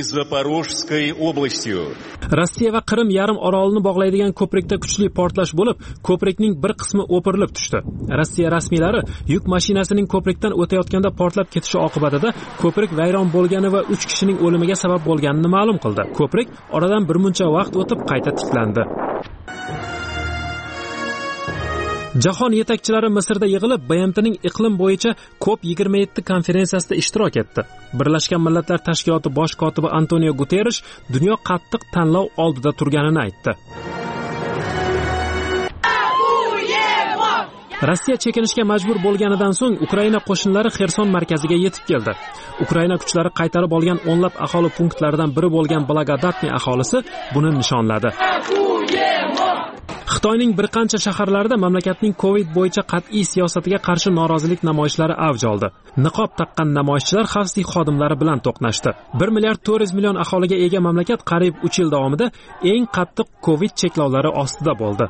Rossiya va Qrim yarim orolini bog'laydigan ko'prikda kuchli portlash bo'lib, ko'prikning bir qismi o'pirilib tushdi. Rossiya rasmiylari yuk mashinasining ko'prikdan o'tayotganda portlab ketishi oqibatida ko'prik vayron bo'lgani va uch kishining o'limiga sabab bo'lganini ma'lum qildi. Ko'prik oradan bir muncha vaqt o'tib qayta tiklandi. Jahon yetakchilari Misrda yig'ilib, B M T'ning iqlim bo'yicha COP yigirma yetti konferensiyasida ishtirok etdi. Birlashgan Millatlar Tashkiloti bosh kotibi Antonio Guterres dunyo qattiq tanlov oldida turganini aytdi. Rossiya chekinishga majbur bo'lganidan so'ng Ukraina qo'shinlari Xerson markaziga yetib keldi. Ukraina kuchlari qaytarib olgan o'nlab aholi punktlaridan biri bo'lgan Blagodatniy aholisi buni nishonladi. Xitoyning bir qancha shaharlarida mamlakatning Covid bo'yicha qat'iy siyosatiga qarshi norozilik namoyishlari avj oldi. Niqob taqqan namoyishchilar xavfsizlik xodimlari bilan to'qnashdi. bir milliard to'rt yuz million aholiga ega mamlakat qariyb uch yil davomida eng qattiq Covid cheklovlari ostida bo'ldi.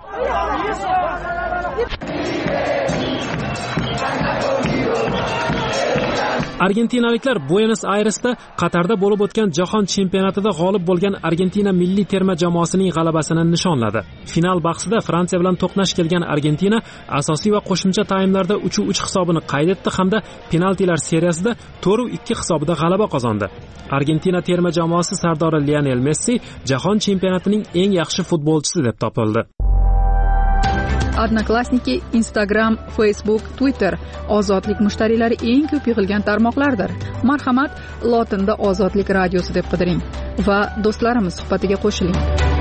Argentinaliklar Buenos Airesda Qatarda bo'lib o'tgan jahon chempionatida g'olib bo'lgan Argentina milliy terma jamoasining g'alabasini nishonladi. Final bahsida Fransiya bilan to'qnash kelgan Argentina asosiy va qo'shimcha taymlarda uch uch hisobini qayd etdi hamda penaltilar seriyasida to'rt ikki hisobida g'alaba qozondi. Argentina terma jamoasi sardori Lionel Messi jahon chempionatining eng yaxshi futbolchisi deb topildi. Odnoklassniki, Instagram, Facebook, Twitter ozodlik mushtariylari eng ko'p yig'ilgan tarmoqlardir. Marhamat, lotinda Ozodlik radiosi deb qidiring va do'stlarimiz suhbatiga qo'shiling.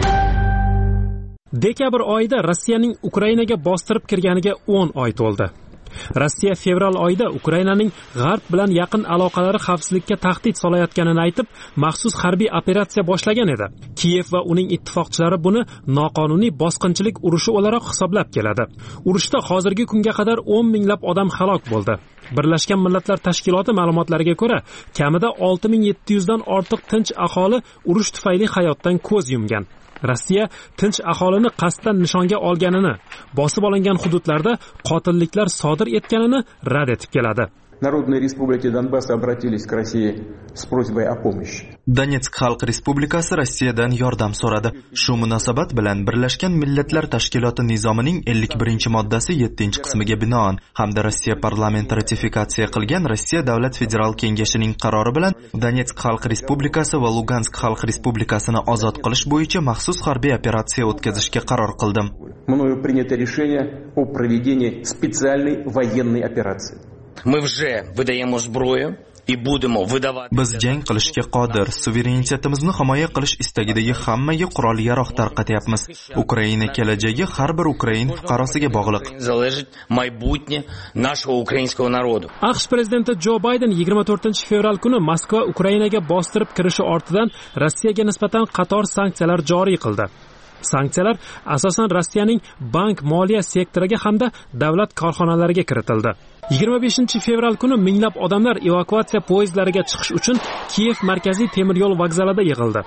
Dekabr oyida Rossiyaning Ukrainaga bostirib kirganiga o'n oy to'ldi. Rossiya fevral oyida Ukrainaning G'arb bilan yaqin aloqalari xavfsizlikka tahdid solayotganini aytib, maxsus harbiy operatsiya boshlagan edi. Kiyev va uning ittifoqchilari buni noqonuniy bosqinchilik urushi o'laroq hisoblab keladi. Urushda hozirgi kunga qadar o'n minglab odam halok bo'ldi. Birlashgan Millatlar Tashkiloti ma'lumotlariga ko'ra, kamida olti ming yetti yuz dan ortiq tinch aholi urush tufayli hayotdan ko'z yumgan. Rossiya tinch aholini qasddan nishonga olganini, bosib olingan hududlarda qotilliklar sodir etganini rad etib keladi. Народные республики Донбасса обратились к России с просьбой о помощи. Donetsk Xalq Respublikasi Rossiyadan yordam so'radi. Shu munosabat bilan Birlashgan Millatlar Tashkiloti nizomining ellik birinchi moddasi yettinchi qismiga binoan hamda Rossiya parlamenti ratifikatsiya qilgan Rossiya Davlat Federal Kengashining qarori bilan Donetsk Xalq Respublikasi va Lugansk Xalq Respublikasini ozod qilish bo'yicha maxsus harbiy operatsiya o'tkazishga qaror qildim. Мною принято решение о проведении специальной военной операции. Мы уже выдаем зброю и будем выдавать. Biz jang qilishga qodir, suverenitetimizni himoya qilish istagidagi hammaga qurol-yarog' tarqatyapmiz. Ukraina kelajagi har bir ukrain fuqarosiga bog'liq. Залежит майбутнє нашего украинского народа. AQSh prezidenti Jo Bayden yigirma to'rtinchi fevral kuni Moskva Ukrainaga bostirib kirishi ortidan Rossiyaga nisbatan qator sanksiyalar joriy qildi. Sanksiyalar asosan Rossiyaning bank moliya sektoriga hamda davlat korxonalariga kiritildi. yigirma beshinchi fevral kuni minglab odamlar evakuatsiya poyezdlariga chiqish uchun Kiyev markaziy temir yo'l vokzalida yig'ildi.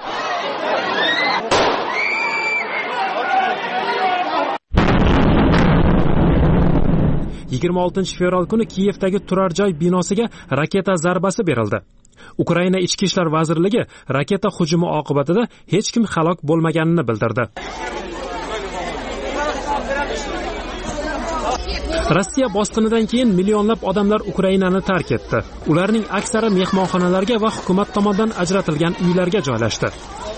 yigirma oltinchi fevral kuni Kiyevdagi turar joy binosiga raketa zarbasi berildi. Ukraina Ichki ishlar vazirligi raketa hujumi oqibatida hech kim halok bo'lmaganini bildirdi. Rossiya bosqinidan keyin millionlab odamlar Ukrainani tark etdi. Ularning aksari mehmonxonalarga va hukumat tomonidan ajratilgan uylarga joylashdi.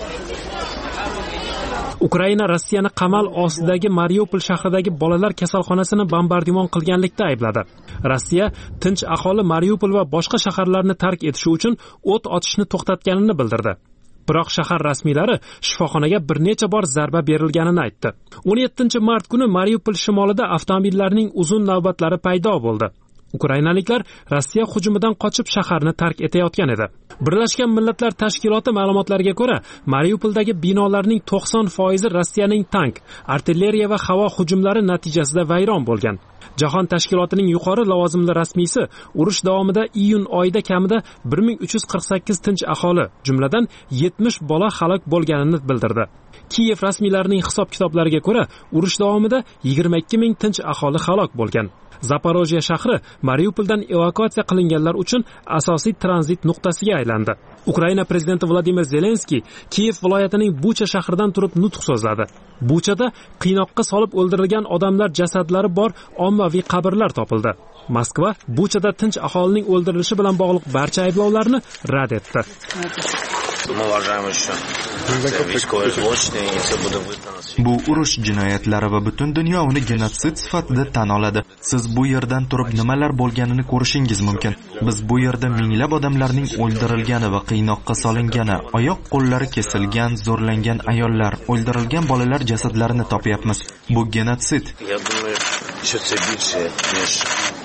Ukraina Rossiyani qamal ostidagi Mariupol shahridagi bolalar kasalxonasini bombardimon qilganlikda aybladi. Rossiya tinch aholi Mariupol va boshqa shaharlarni tark etishi uchun o't ochishni to'xtatganini bildirdi. Biroq shahar rasmiylari shifoxonaga bir necha bor zarba berilganini aytdi. o'n yettinchi mart kuni Mariupol shimolida avtomobillarning uzun navbatlari paydo bo'ldi. Ukrainaliklar Rossiya hujumidan qochib shaharni tark etayotgan edi. Birlashgan Millatlar Tashkiloti ma'lumotlariga ko'ra, Mariupoldagi binolarning to'qson foizi Rossiyaning tank, artilleriya va havo hujumlari natijasida vayron bo'lgan. Jahon tashkilotining yuqori lavozimli rasmiysi urush davomida iyun oyida kamida bir ming uch yuz qirq sakkiz tinch aholi, jumladan yetmish bola halok bo'lganini bildirdi. Kiyev rasmiylarining hisob-kitoblariga ko'ra, urush davomida yigirma ikki ming tinch aholi halok bo'lgan. Zaporojye shahri Mariupoldan evakuatsiya qilinganlar uchun asosiy tranzit nuqtasiga aylandi. Ukraina prezidenti Vladimir Zelenskiy Kiyev viloyatining Bucha shahridan turib nutq so'zladi. Buchada qiynoqqa solib o'ldirilgan odamlar jasadlari bor ommaviy qabrlar topildi. Moskva Buchada tinch aholining o'ldirilishi bilan bog'liq barcha ayblovlarni rad etdi. Bu urush jinoyatlari va butun dunyo uni genotsid sifatida tan oladi. Siz bu yerdan turib nimalar bo'lganini ko'rishingiz mumkin. Biz bu yerda minglab odamlarning o'ldirilgani va qiynoqqa solingani, oyoq qo'llari kesilgan, zo'rlangan ayollar, o'ldirilgan bolalar jasadlarini topyapmiz. Bu genotsid. Що це більше, ніж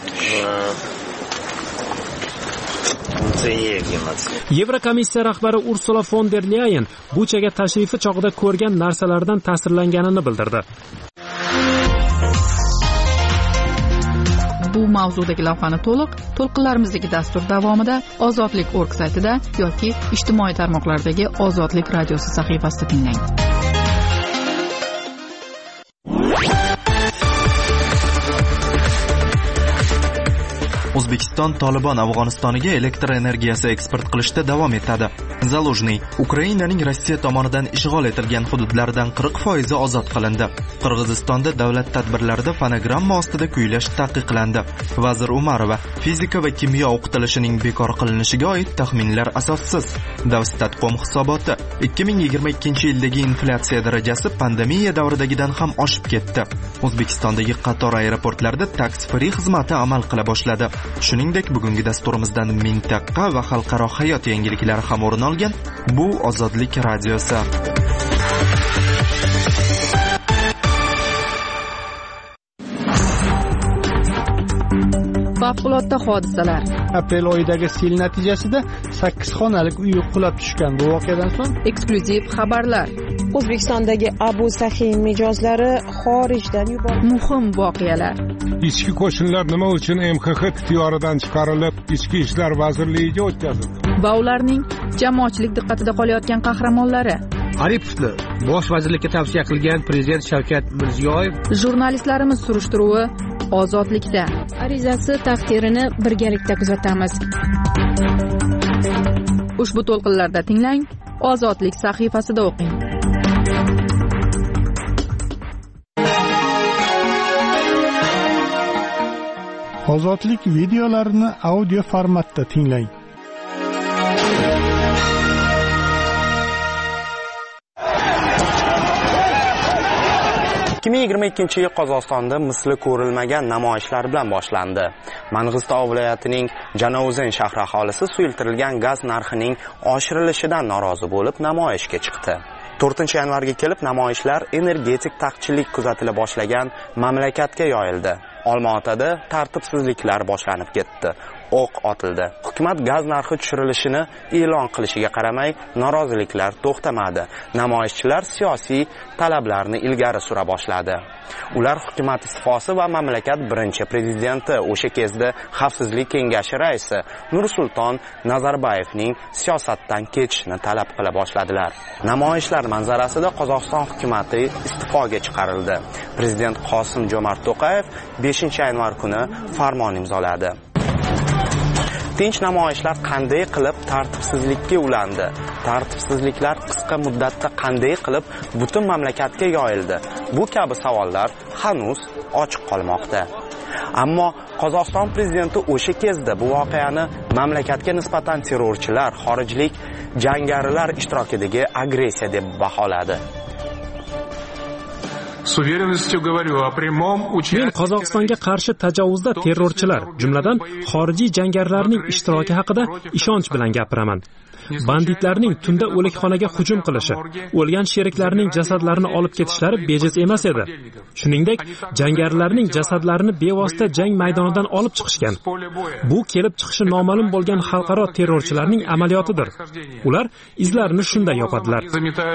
Yevrokomissiya rahbari Ursula von der Leyen Buchaga tashrifi chog'ida ko'rgan narsalardan ta'sirlanganini bildirdi. Bu mavzudagi lavhani to'liq to'lqinlarimizdagi dastur davomida Ozodlik nokta org saytida yoki ijtimoiy tarmoqlardagi Ozodlik radiosi sahifasida tinglang. O'zbekiston Taliban Afg'onistoniga elektr energiyasi eksport qilishda davom etadi. Zaluzhniy Ukrainaning Rossiya tomonidan ishg'ol etilgan hududlaridan qirq foizi ozod qilindi. Qirg'izistonda davlat tadbirlarida fonogramma ostida kuylash taqiqlandi. Vazir Umarova fizika va kimyo o'qitilishining bekor qilinishiga oid taxminlar asossiz. Davstatcom hisoboti ikki ming yigirma ikkinchi yildagi inflyatsiya darajasi pandemiya davridagidan ham oshib ketdi. O'zbekistondagi qator aeroportlarda tax-free xizmati amal qila boshladi. Shuningdek, bugungi dasturimizdan mintaqa va xalqaro hayot yangiliklari ham o'rin olgan. Bu Ozodlik radiosi. Favqulodda hodisalar. Aprel oyidagi sel natijasida sakkiz xonalik uy qulab tushgan. Bu voqeadan so'ng eksklyuziv xabarlar. O'zbekistondagi Abu Sahin mijozlari xorijdan yuborildi. Muhim voqealar. Ichki qo'shinlar nima uchun M X X ixtiyoridan chiqarilib, Ichki ishlar vazirligiga o'tkazildi? Va ularning jamoatchilik diqqatida qolayotgan qahramonlari. Aripovni bosh vazirlikka tavsiya qilgan prezident Shavkat Mirziyoyev. Jurnalistlarimiz surishtiruvi Ozodlikda. Arizasi taqdirini birgalikda kuzatamiz. Ushbu to'lqinlarda tinglang, Ozodlik sahifasida o'qing. Ozodlik videolarini audio formatda tinglang. ikki ming yigirma ikkinchi yil Qozog'istonda misli ko'rilmagan namoyishlar bilan boshlandi. Mang'istov viloyatining Janouzin shahri aholisi suyultirilgan gaz narxining oshirilishidan norozi bo'lib namoyishga chiqdi. to'rtinchi yanvarga kelib namoyishlar energetik taqchillik kuzatila boshlagan mamlakatga yoyildi. Olmaotada tartibsizliklar boshlanib ketdi. O'q otildi. Hukumat gaz narxi tushirilishini e'lon qilishiga qaramay noroziliklar to'xtamadi. Namoyishchilar siyosiy talablarni ilgari sura boshladi. Ular hukumat iste'fosi va mamlakat birinchi prezidenti, o'sha kezda Xavfsizlik kengashi raisi Nursulton Nazarboyevning siyosatdan ketishini talab qila boshladilar. Namoyishlar manzarasida Qozog'iston hukumati iste'foga chiqarildi. Prezident Qosim Jomart To'qayev beshinchi yanvar kuni farmon imzoladi. Tinch namoyishlar qanday qilib tartibsizlikka ulandi? Tartibsizliklar qisqa muddatda qanday qilib butun mamlakatga yoyildi? Bu kabi savollar hanuz ochiq qolmoqda. Ammo Qozog'iston prezidenti o'sha kezda bu voqeani mamlakatga nisbatan terrorchilar, xorijlik jangarilar ishtirokidagi agressiya deb baholadi. Men Qozog'istonga qarshi tajovuzda terrorchilar, jumladan xorijiy jangarilarning ishtiroki haqida ishonch bilan gapiraman. Banditlarning tunda o'likxonaga hujum qilishi, o'lgan sheriklarining jasadlarini olib ketishlari bejiz emas edi. Shuningdek, jangarilarning jasadlarini bevosita jang maydonidan olib chiqishgan. Bu kelib chiqishi noma'lum bo'lgan xalqaro terrorchilarning amaliyotidir. Ular izlarini shunday yopadilar.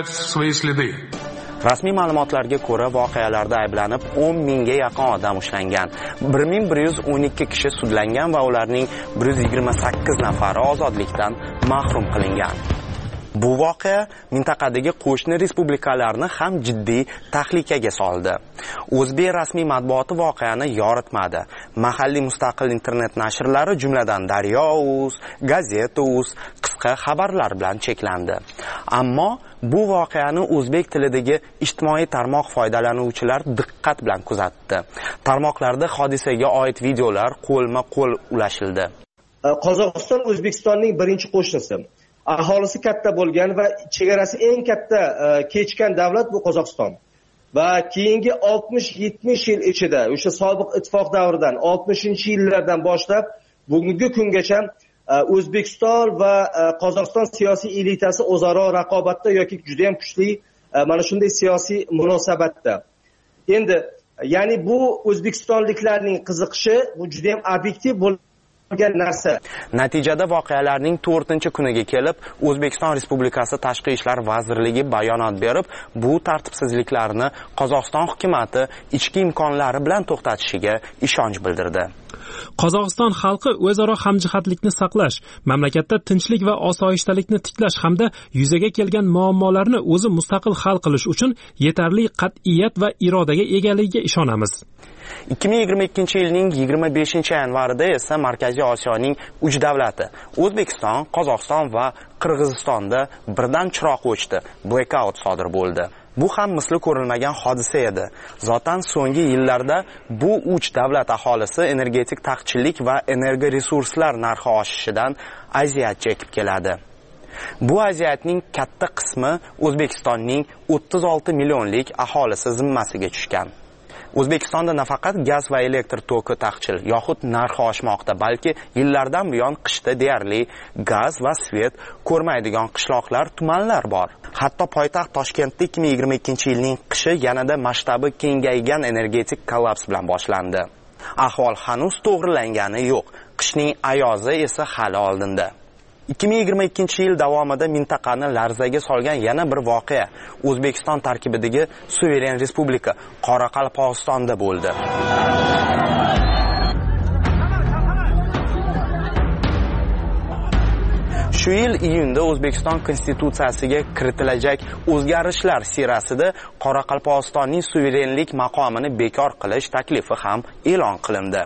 Rasmiy ma'lumotlarga ko'ra, voqealarda ayblanib o'n mingga yaqin odam ushlangan. bir ming bir yuz o'n ikki kishi sudlangan va ularning bir yuz yigirma sakkiz nafari ozodlikdan mahrum qilingan. Bu voqea mintaqadagi qo'shni respublikalarni ham jiddiy tahlikaga soldi. O'zbek rasmiy matbuoti voqeani yoritmadi. Mahalliy mustaqil internet nashrlari, jumladan Daryo.uz, Gazeta.uz qisqa xabarlar bilan cheklandi. Ammo bu voqeani o'zbek tilidagi ijtimoiy tarmoq foydalanuvchilar diqqat bilan kuzatdi. Tarmoqlarda hodisaga oid videolar qo'lma-qo'l ulashildi. Qozog'iston O'zbekistonning birinchi qo'shnisi. Aholisi katta bo'lgan va chegarasi eng katta kechgan davlat bu Qozog'iston. Va keyingi oltmish yetmish yil ichida, o'sha sobiq ittifoq davridan oltmishinchi yillardan boshlab bugungi kungacha O'zbekiston va Qozog'iston siyosiy elitasi o'zaro raqobatda yoki juda ham kuchli mana shunday siyosiy munosabatda. Endi ya'ni bu o'zbekistonliklarning qiziqishi bu juda ham obyektiv bo'lgan narsa. Natijada voqealarning to'rtinchi kuniga kelib, O'zbekiston Respublikasi Tashqi ishlar vazirligi bayonot berib, bu tartibsizliklarni Qozog'iston hukumatı ichki imkonlari bilan to'xtatishiga ishonch bildirdi. Qozog'iston xalqi o'zaro hamjihatlikni saqlash, mamlakatda tinchlik va osoyishtalikni tiklash hamda yuzaga kelgan muammolarni o'zi mustaqil hal qilish uchun yetarli qat'iyat va irodaga egaligiga ishonamiz. ikki ming yigirma ikkinchi yilning yigirma beshinchi yanvarida esa Markaziy Osiyoning uch davlati O'zbekiston, Qozog'iston va Qirg'izistonda birdan chiroq o'chdi, blackout sodir bo'ldi. Bu ham misli ko'rilmagan hodisa edi. Zotan so'nggi yillarda bu uch davlat aholisi energetik taqchillik va energiya resurslar narxi oshishidan aziyat chekib keladi. Bu aziyatning katta qismi O'zbekistonning o'ttiz olti millionlik aholisi zimmasiga tushgan. O'zbekistonda nafaqat gaz va elektr toki taqchil yoxud narxi oshmoqda, balki yillardan buyon qishda deyarli gaz va svet ko'rmaydigan qishloqlar, tumanlar bor. Hatto poytaxt Toshkentda ikki ming yigirma ikkinchi yilning qishi yanada masshtabi kengaygan energetik kollaps bilan boshlandi. Ahvol hanuz to'g'rilangani yo'q. Qishning ayozi esa hali oldinda. ikki ming yigirma ikkinchi yil davomida mintaqani larzaga solgan yana bir voqea O'zbekiston tarkibidagi suveren respublika Qoraqalpog'istonda bo'ldi. Shu yil iyunda O'zbekiston konstitutsiyasiga kiritilajak o'zgarishlar sirasida Qoraqalpog'istonning suverenlik maqomini bekor qilish taklifi ham e'lon qilindi.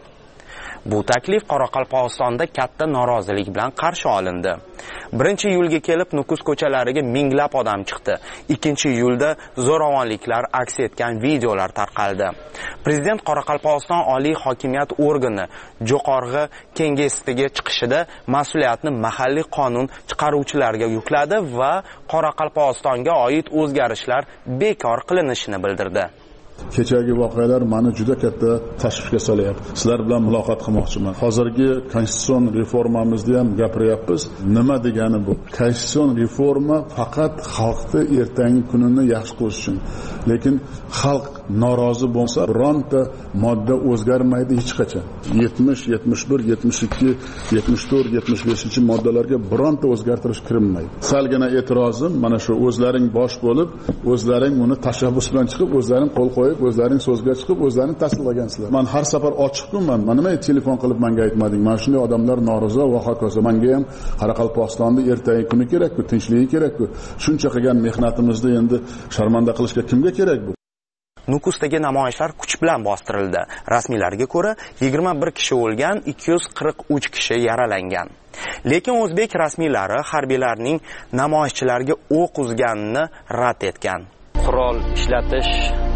Bu taklif Qoraqalpog'istonda katta norozilik bilan qarshi olindi. birinchi iyulga kelib Nukus ko'chalariga minglab odam chiqdi. ikkinchi iyulda zo'ravonliklar aks etgan videolar tarqaldi. Prezident Qoraqalpog'iston oliy hokimiyat organi Jo'qorg'i Kengesiga chiqishida mas'uliyatni mahalliy qonun chiqaruvchilarga yukladi va Qoraqalpog'istonga oid o'zgarishlar bekor qilinishini bildirdi. Kechagi voqealar meni juda katta tashvishga solyapti. Sizlar bilan muloqot qilmoqchiman. Hozirgi konstitutsion reformamizni ham gapiryapmiz. Nima degani bu? Konstitutsion reforma faqat xalqni ertangi kunini yaxshi qilish uchun. Lekin xalq norozi bo'lsa, bironta modda o'zgarmaydi hech qachon. yetmish, yetmish bir, yetmish ikki, yetmish to'rt, yetmish beshinchi moddalarga bironta o'zgartirish kirilmaydi. Salgina e'tirozim mana shu o'zlaring bosh bo'lib, o'zlaring uni tashabbus bilan chiqib, o'zlaring qo'l qo'yib, o'zlaring so'zga chiqib, o'zlaring tasdiqlagansizlar. Men har safar ochiqman. Men nima telefon qilib menga aytmading? Mana shunday odamlar norozi va hokazo. Menga ham Qoraqalpog'istonda ertangi kuni kerak-ku, tinchligi kerak-ku. Shuncha qilgan mehnatimizni endi sharmanda qilishga kimga kerak bu? Nukusdagi namoyishlar kuch bilan bostirildi. Rasmiylarga ko'ra, yigirma bir kishi o'lgan, ikki yuz qirq uch kishi yaralangan. Lekin o'zbek rasmiylari harbiylarning namoyishchilarga o'q uzganini rad etgan. Qurol ishlatish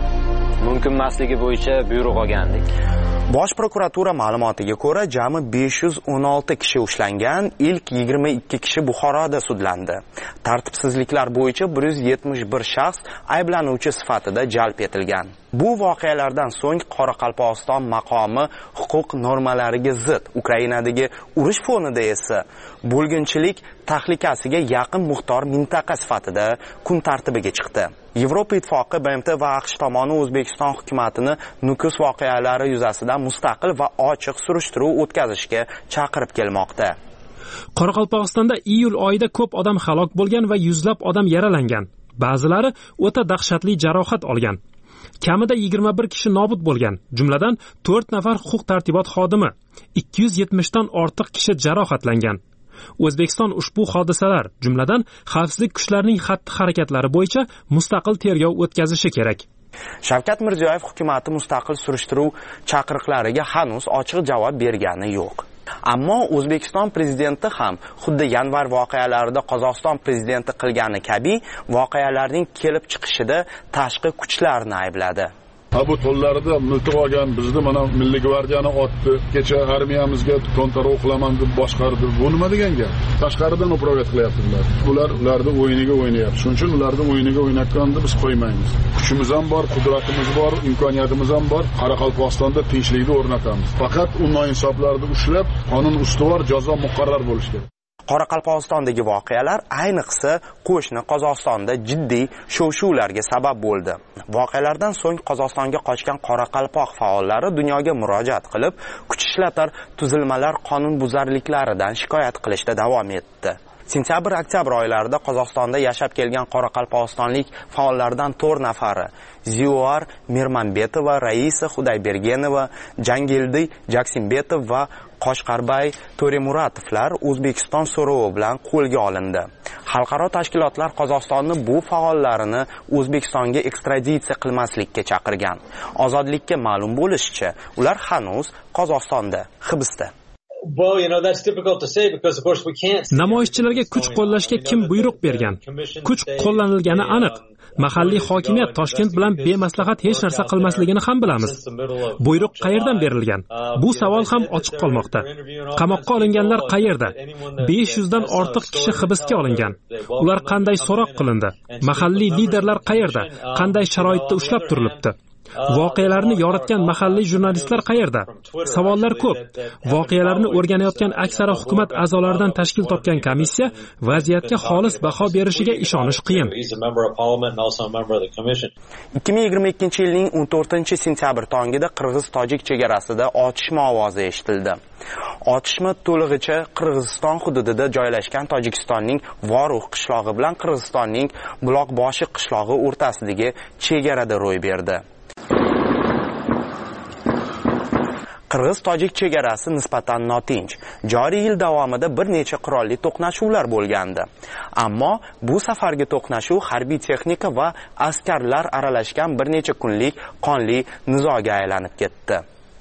mumkin emasligi bo'yicha buyruq olgandik. Bosh prokuratura ma'lumotiga ko'ra, jami besh yuz o'n olti kishi ushlangan, ilk yigirma ikki kishi Buxoroda sudlandi. Tartibsizliklar bo'yicha bir yuz yetmish bir shaxs ayblanuvchi sifatida jalb etilgan. Bu voqealardan so'ng Qoraqalpog'iston maqomi huquq normalariga zid, Ukrainadagi urush fonida esa bo'lginchilik tahlikasiga yaqin muxtor mintaqa sifatida kun tartibiga chiqdi. Yevropa Ittifoqi, B M T va AQSh tomoni O'zbekiston hukumatini Nukus voqealari yuzasidan mustaqil va ochiq surishtiruv o'tkazishga chaqirib kelmoqda. Qoraqalpog'istonda iyul oyida ko'p odam halok bo'lgan va yuzlab odam yaralangan. Ba'zilari o'ta dahshatli jarohat olgan. Kamida yigirma bir kishi nobud bo'lgan, jumladan to'rt nafar huquq tartibot xodimi, ikki yuz yetmish dan ortiq kishi jarohatlangan. O'zbekiston ushbu hodisalar, jumladan xavfsizlik kuchlarining xatti-harakatlari bo'yicha mustaqil tergov o'tkazishi kerak. Shavkat Mirziyoyev hukumatı mustaqil surishtiruv chaqiriqlariga hanuz ochiq javob bergani yo'q. Ammo O'zbekiston prezidenti ham xuddi yanvar voqealarida Qozog'iston prezidenti qilgani kabi voqealarning kelib chiqishida tashqi kuchlarni aybladi. Bu to'llarida miltiq olgan bizni mana Milliy gvardiyani otdi. Kecha armiyamizga to'ntarov qilaman deb boshqardi. Bu nima degan gap? Tashqaridan uprovat qilyaptilar. Ular ularni o'yiniga o'ynayapti. Shuning uchun ularni o'yiniga o'ynatganni biz qo'ymaymiz. Kuchimiz ham bor, qudratimiz bor, imkoniyatimiz ham bor. Qoraqalpog'istonda tinchlikni o'rnatamiz. Faqat u noinsoflarni ushlab, qonun ustuvor jazo muqarrar bo'lishi kerak. Qoraqalpog'istondagi voqealar ayniqsa qo'shni Qozog'istonda jiddiy shov-shuvlarga sabab bo'ldi. Voqealardan so'ng Qozog'istonga qochgan qoraqalpoq faollari dunyoga murojaat qilib, kuch ishlatar tuzilmalar qonunbuzarliklaridan shikoyat qilishda davom etdi. Sentyabr-oktyabr oylarida Qozog'istonda yashab kelgan qoraqalpog'istonlik faollardan to'rt nafari Ziyuar Mirmanbetova, Raisa Xudaybergenova, Jangildi Jaksimbetov va Qoshqarbay To'remuratovlar O'zbekiston so'rovi bilan qo'lga olindi. Xalqaro tashkilotlar Qozog'istonni bu faollarini O'zbekistonga ekstraditsiya qilmaslikka chaqirgan. Ozodlikka ma'lum bo'lishicha, ular hanuz Qozog'istonda hibsda. Well, you know, that's difficult to say because of course we can't. Namoyishchilarga kuch qo'llashga kim buyruq bergan? Kuch qo'llanilgani aniq. Mahalliy hokimiyat Toshkent bilan bemaslahat hech narsa qilmasligini ham bilamiz. Buyruq qayerdan berilgan? Bu savol ham ochiq qolmoqda. Qamoqqa olinganlar qayerda? besh yuz dan ortiq kishi hibsga olingan. Ular qanday so'roq qilindi? Mahalliy liderlar qayerda? Qanday sharoitda ushlab turilibdi? Voqealarni yoritgan mahalliy jurnalistlar qayerda? Savollar ko'p. Voqealarni o'rganayotgan aksari hukumat a'zolaridan tashkil topgan komissiya vaziyatga xolis baho berishiga ishonish qiyin. ikki ming yigirma ikkinchi yilning o'n to'rtinchi sentyabr tongida Qirg'iz-Tojik chegarasida otishma ovozi eshitildi. Otishma to'lig'icha Qirg'iziston hududida joylashgan Tojikistonning Voruh qishlog'i bilan Qirg'izistonning Buloqboshi qishlog'i o'rtasidagi chegarada ro'y berdi. Qirg'iz-Tojik chegarasi nisbatan notinch. Joriy yil davomida bir necha qurolli to'qnashuvlar bo'lgandi. Ammo bu safargi to'qnashuv harbiy texnika va askarlar aralashgan bir necha kunlik qonli nizoga aylanib ketdi.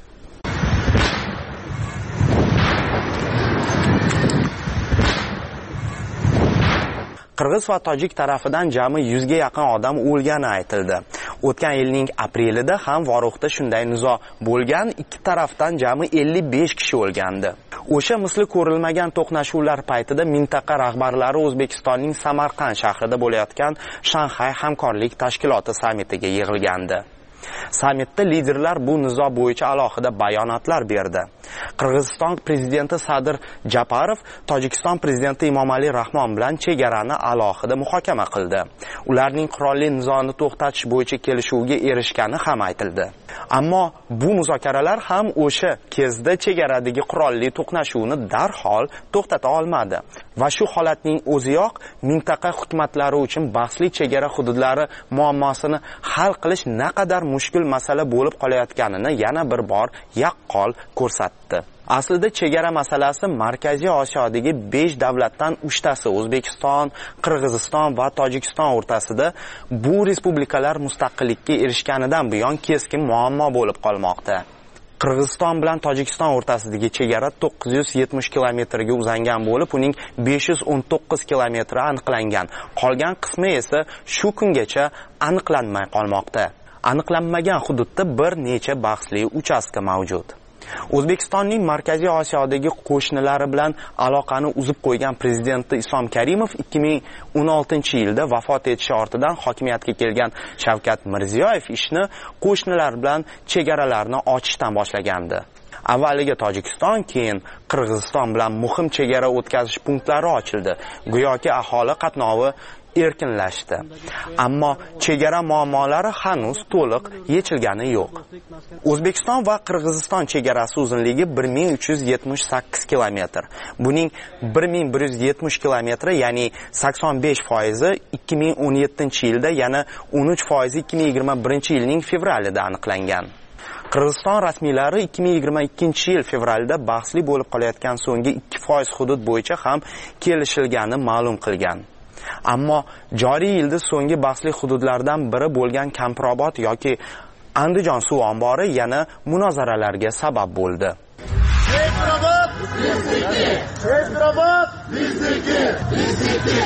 Qirg'iz va Tojik tarafidan jami yuzga yaqin odam o'lgani aytildi. O'tgan yilning aprelida ham Voruhda shunday nizo bo'lgan, ikki tarafdan jami ellik besh kishi o'lgandi. O'sha misli ko'rilmagan to'qnashuvlar paytida mintaqa rahbarlari O'zbekistonning Samarqand shahrida bo'layotgan Shanxay hamkorlik tashkiloti sammitiga yig'ilgandi. Sammitda liderlar bu nizo bo'yicha alohida bayonotlar berdi. Qirg'iziston prezidenti Sadir Japarov Tojikiston prezidenti Emomali Rahmon bilan chegarani alohida muhokama qildi. Ularning qurolli nizoni to'xtatish bo'yicha kelishuvga erishgani ham aytildi. Ammo bu muzokaralar ham o'sha kezda chegaradagi qurolli to'qnashuvni darhol to'xtata olmadi va shu holatning o'ziyoq mintaqa hukumatlari uchun bahsli chegara hududlari muammosini hal qilish naqadar mushkul masala bo'lib qolayotganini yana bir bor yaqqol ko'rsatdi. Aslida chegara masalasi Markaziy Osiyodagi besh davlatdan uchtasi O'zbekiston, Qirg'iziston va Tojikiston o'rtasida bu respublikalar mustaqillikka erishganidan buyon keskin muammo bo'lib qolmoqda. Qirg'iziston bilan Tojikiston o'rtasidagi chegara to'qqiz yuz yetmish kilometrga uzangan bo'lib, uning besh yuz o'n to'qqiz kilometri aniqlangan. Qolgan qismi esa shu kungacha aniqlanmay qolmoqda. Aniqlanmagan hududda bir necha bahsli uchastka mavjud. O'zbekistonning Markaziy Osiyodagi qo'shnilari bilan aloqani uzib qo'ygan prezidenti Islom Karimov ikki ming o'n oltinchi yilda vafot etishi ortidan hokimiyatga kelgan Shavkat Mirziyoyev ishni qo'shnilar bilan chegaralarni ochishdan boshlagandi. Avvaliga Tojikiston, keyin Qirg'iziston bilan muhim chegara o'tkazish punktlari ochildi. Go'yoki aholi qatnovi erkinlashdi. Ammo chegara muammolari hanuz to'liq yechilgani yo'q. O'zbekiston va Qirg'iziston chegarasi uzunligi bir ming uch yuz yetmish sakkiz kilometr. Buning bir ming bir yuz yetmish kilometri, ya'ni sakson besh foizi ikki ming o'n yettinchi yilda, yana o'n uch foizi ikki ming yigirma birinchi yilning fevralida aniqlangan. Qirg'iziston rasmiylari ikki ming yigirma ikkinchi yil fevralda bahsli bo'lib qolayotgan so'nggi ikki foiz hudud bo'yicha ham kelishilgani ma'lum qilgan. Ammo joriy yilda so'nggi bahsli hududlardan biri bo'lgan Kampirobod yoki Andijon suv ombori yana munozaralarga sabab bo'ldi. Kampirobod bizniki! Kampirobod bizniki! Bizniki!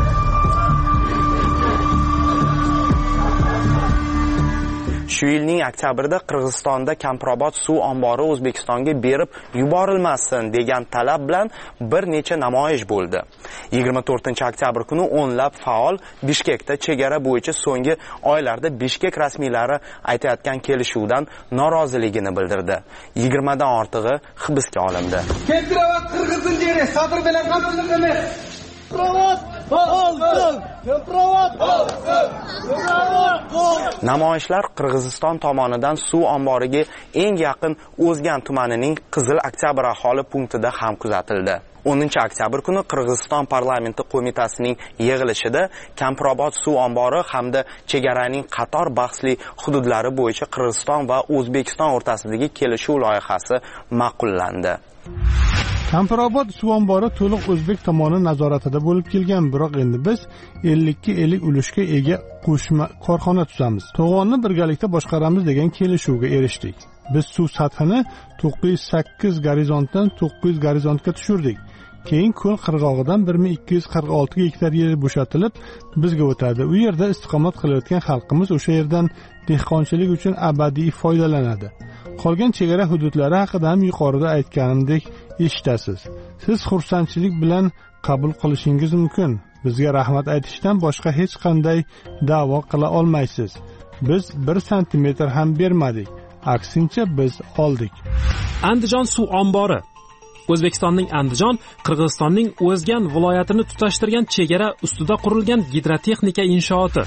Shu yilning oktyabrida Qirg'izistonda Kampirobod suv ombori O'zbekistonga berib yuborilmasin degan talab bilan bir necha namoyish bo'ldi. yigirma to'rtinchi oktyabr kuni o'nlab faol Bishkekda chegara bo'yicha so'nggi oylarda Bishkek rasmiylari aytayotgan kelishuvdan noroziligini bildirdi. yigirma dan ortig'i hibsga olindi. Kampirobod Qirg'iziston yere sabır bilen kapçılık demek. Provat, olsun. Provat, olsun. Namoyishlar Qirg'iziston tomonidan suv omboriga eng yaqin O'zgan tumanining Qizil Oktyabr aholi punktida ham kuzatildi. o'ninchi oktyabr kuni Qirg'iziston parlamenti qo'mitasining yig'ilishida Kampirobod suv ombori hamda chegaraning qator bahsli hududlari bo'yicha Qirg'iziston va O'zbekiston o'rtasidagi kelishuv loyihasi ma'qullandi. Kampirobod suv ombori to'liq o'zbek tomoni nazoratida bo'lib kelgan, biroq endi biz ellik ga ellik ulushga ega qo'shma korxona tuzamiz. To'g'onni birgalikda boshqaramiz degan kelishuvga erishdik. Biz suv sathini to'qqiz yuz sakkiz gorizontdan to'qqiz yuz gorizontga tushirdik. Keyin ko'l qirg'og'idan bir ming ikki yuz qirq olti gektar yer bo'shatilib bizga o'tadi. U yerda istiqomat qilayotgan xalqimiz o'sha yerdan dehqonchilik uchun abadiy foydalanadi. Qolgan chegara hududlari haqida ham yuqorida aytganimdek eshitasiz. Siz xursandchilik bilan qabul qilishingiz mumkin. Bizga rahmat aytishdan boshqa hech qanday da'vo qila olmaysiz. Biz bir santimetr ham bermadik. Aksincha biz oldik. Andijon suv ombori. O'zbekistonning Andijon, Qirg'izistonning O'zgan viloyatini tutashtirgan chegara ustida qurilgan gidrotexnika inshooti.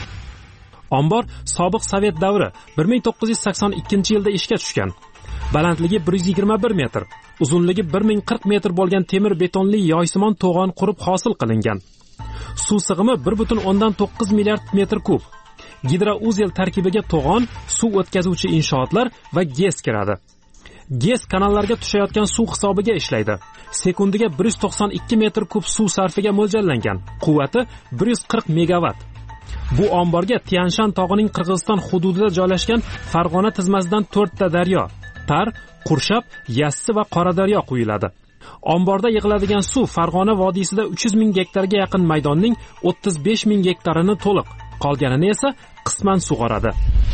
Ombor sobiq Sovet davri bir ming to'qqiz yuz sakson ikkinchi yilda ishga tushgan. Balandligi bir yuz yigirma bir metr, uzunligi bir ming qirq metr bo'lgan temir betonli yoysimon to'g'on qurib hosil qilingan. Suv sig'imi bir butun o'ndan to'qqiz milliard metr kub. Gidrouzel tarkibiga to'g'on, suv o'tkazuvchi inshootlar va GES kiradi. GES kanallarga tushayotgan suv hisobiga ishlaydi. Sekundiga bir yuz to'qson ikki metr kub suv sarfiga mo'ljallangan. Quvvati bir yuz qirq megavat. Bu omborga Tianshan tog'ining Qirg'iziston hududida joylashgan Farg'ona tizmasidan to'rtta daryo, Tar, Qurshab, Yassi va Qoradaryo quyiladi. Omborda yig'iladigan suv Farg'ona vodiysida uch yuz ming gektarga yaqin maydonning o'ttiz besh ming gektarini to'liq, qolganini esa qisman sug'oradi.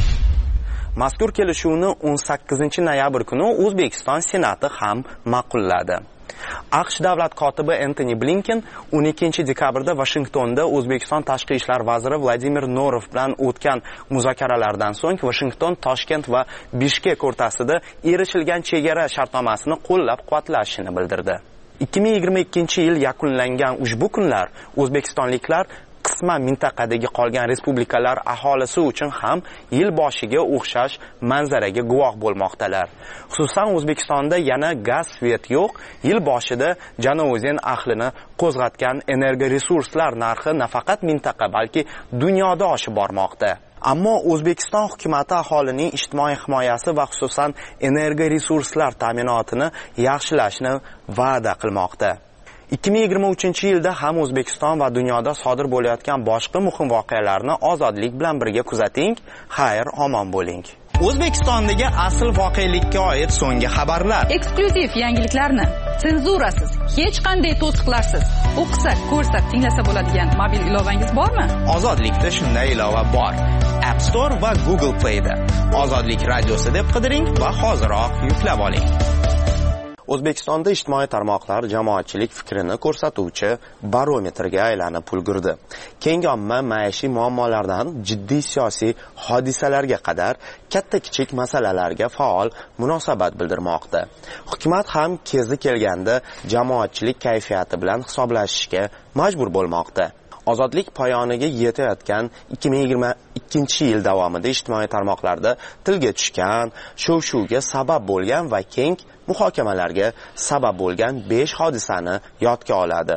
Mazkur kelishuvni o'n sakkizinchi noyabr kuni O'zbekiston Senati ham ma'qulladi. AQSh davlat kotibi Antony Blinken o'n ikkinchi dekabrda Washingtonda O'zbekiston tashqi ishlar vaziri Vladimir Norov bilan o'tgan muzokaralardan so'ng Washington, Toshkent va Bishkek o'rtasida erishilgan chegara shartnomasini qo'llab-quvvatlashini bildirdi. ikki ming yigirma ikkinchi yil yakunlangan ushbu kunlar o'zbekistonliklar qisman mintaqadagi qolgan respublikalar aholisi uchun ham yil boshiga o'xshash manzaraga guvoh bo'lmoqdalar. Xususan O'zbekistonda yana gaz svet yo'q. Yil boshida Jano'zen ahlini qo'zg'atgan energoresurslar narxi nafaqat mintaqa, balki dunyoda oshib bormoqda. Ammo O'zbekiston hukumatı aholining ijtimoiy himoyasi va xususan energoresurslar ta'minotini yaxshilashni va'da qilmoqda. ikki ming yigirma uchinchi yilda ham O'zbekiston va dunyoda sodir bo'layotgan boshqa muhim voqealarni ozodlik bilan birga kuzating. Xayr, omon bo'ling. O'zbekistondagi asl voqelikka oid so'nggi xabarlar. Eksklyuziv yangiliklarni senzurasiz, hech qanday to'siqlarsiz o'qisa, ko'rsa, tinglasa bo'ladigan mobil ilovangiz bormi? Ozodlikda shunday ilova bor. App Store va Google Play'da. Ozodlik radiosi deb qidiring va hoziroq yuklab oling. O'zbekistonda ijtimoiy tarmoqlar jamoatchilik fikrini ko'rsatuvchi barometrga aylanib ulgurdi. Keng omma maishiy muammolardan jiddiy siyosiy hodisalarga qadar katta-kichik masalalarga faol munosabat bildirmoqda. Hukumat ham kezi kelganda jamoatchilik kayfiyati bilan hisoblashishga majbur bo'lmoqda. Ozodlik poyoniga yetayotgan ikki ming yigirma ikkinchi yil davomida ijtimoiy tarmoqlarda tilga tushgan, shov-shuvga sabab bo'lgan va keng muhokamalarga sabab bo'lgan besh hodisani yodga oladi.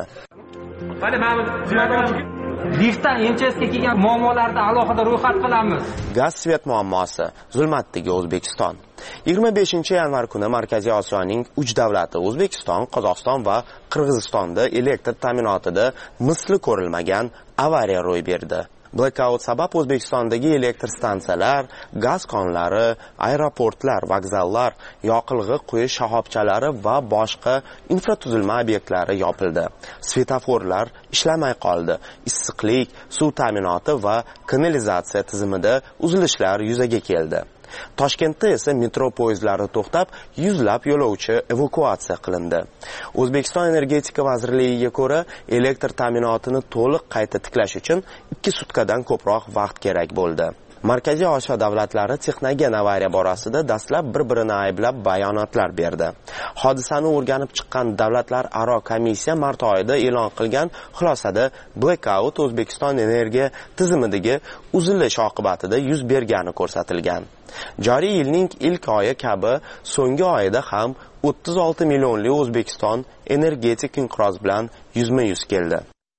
Liftdan M Ch S'ga kelgan muammolarni alohida ro'yxat qilamiz. Gaz svet muammosi, zulmatdagi O'zbekiston. yigirma beshinchi yanvar kuni Markaziy Osiyoning uch davlati O'zbekiston, Qozog'iston va Qirg'izistonda elektr ta'minotida misli ko'rilmagan avariya ro'y berdi. Blackout sabab O'zbekistondagi elektr stansiyalar, gaz konlari, aeroportlar, vokzallar, yoqilg'i quyish shoxobchalari va boshqa infratuzilma obyektlari yopildi. Svetoforlar ishlamay qoldi. Issiqlik, suv ta'minoti va kanalizatsiya tizimida uzilishlar yuzaga keldi. Toshkentda esa metro poyezdlari to'xtab, yuzlab yo'lovchi evakuatsiya qilindi. O'zbekiston energetika vazirligiga ko'ra, elektr ta'minotini to'liq qayta tiklash uchun ikki sutkadan ko'proq vaqt kerak bo'ldi. Markaziy Osiyo davlatlari texnogen avariya borasida dastlab bir-birini ayblab bayonotlar berdi. Hodisani o'rganib chiqqan davlatlararo komissiya mart oyida e'lon qilgan xulosada blackout O'zbekiston energiya tizimidagi uzilish oqibatida yuz bergani ko'rsatilgan. Joriy yilning ilk oyi kabi so'nggi oyida ham o'ttiz olti millionli O'zbekiston energetik inqiroz bilan yuzma-yuz keldi.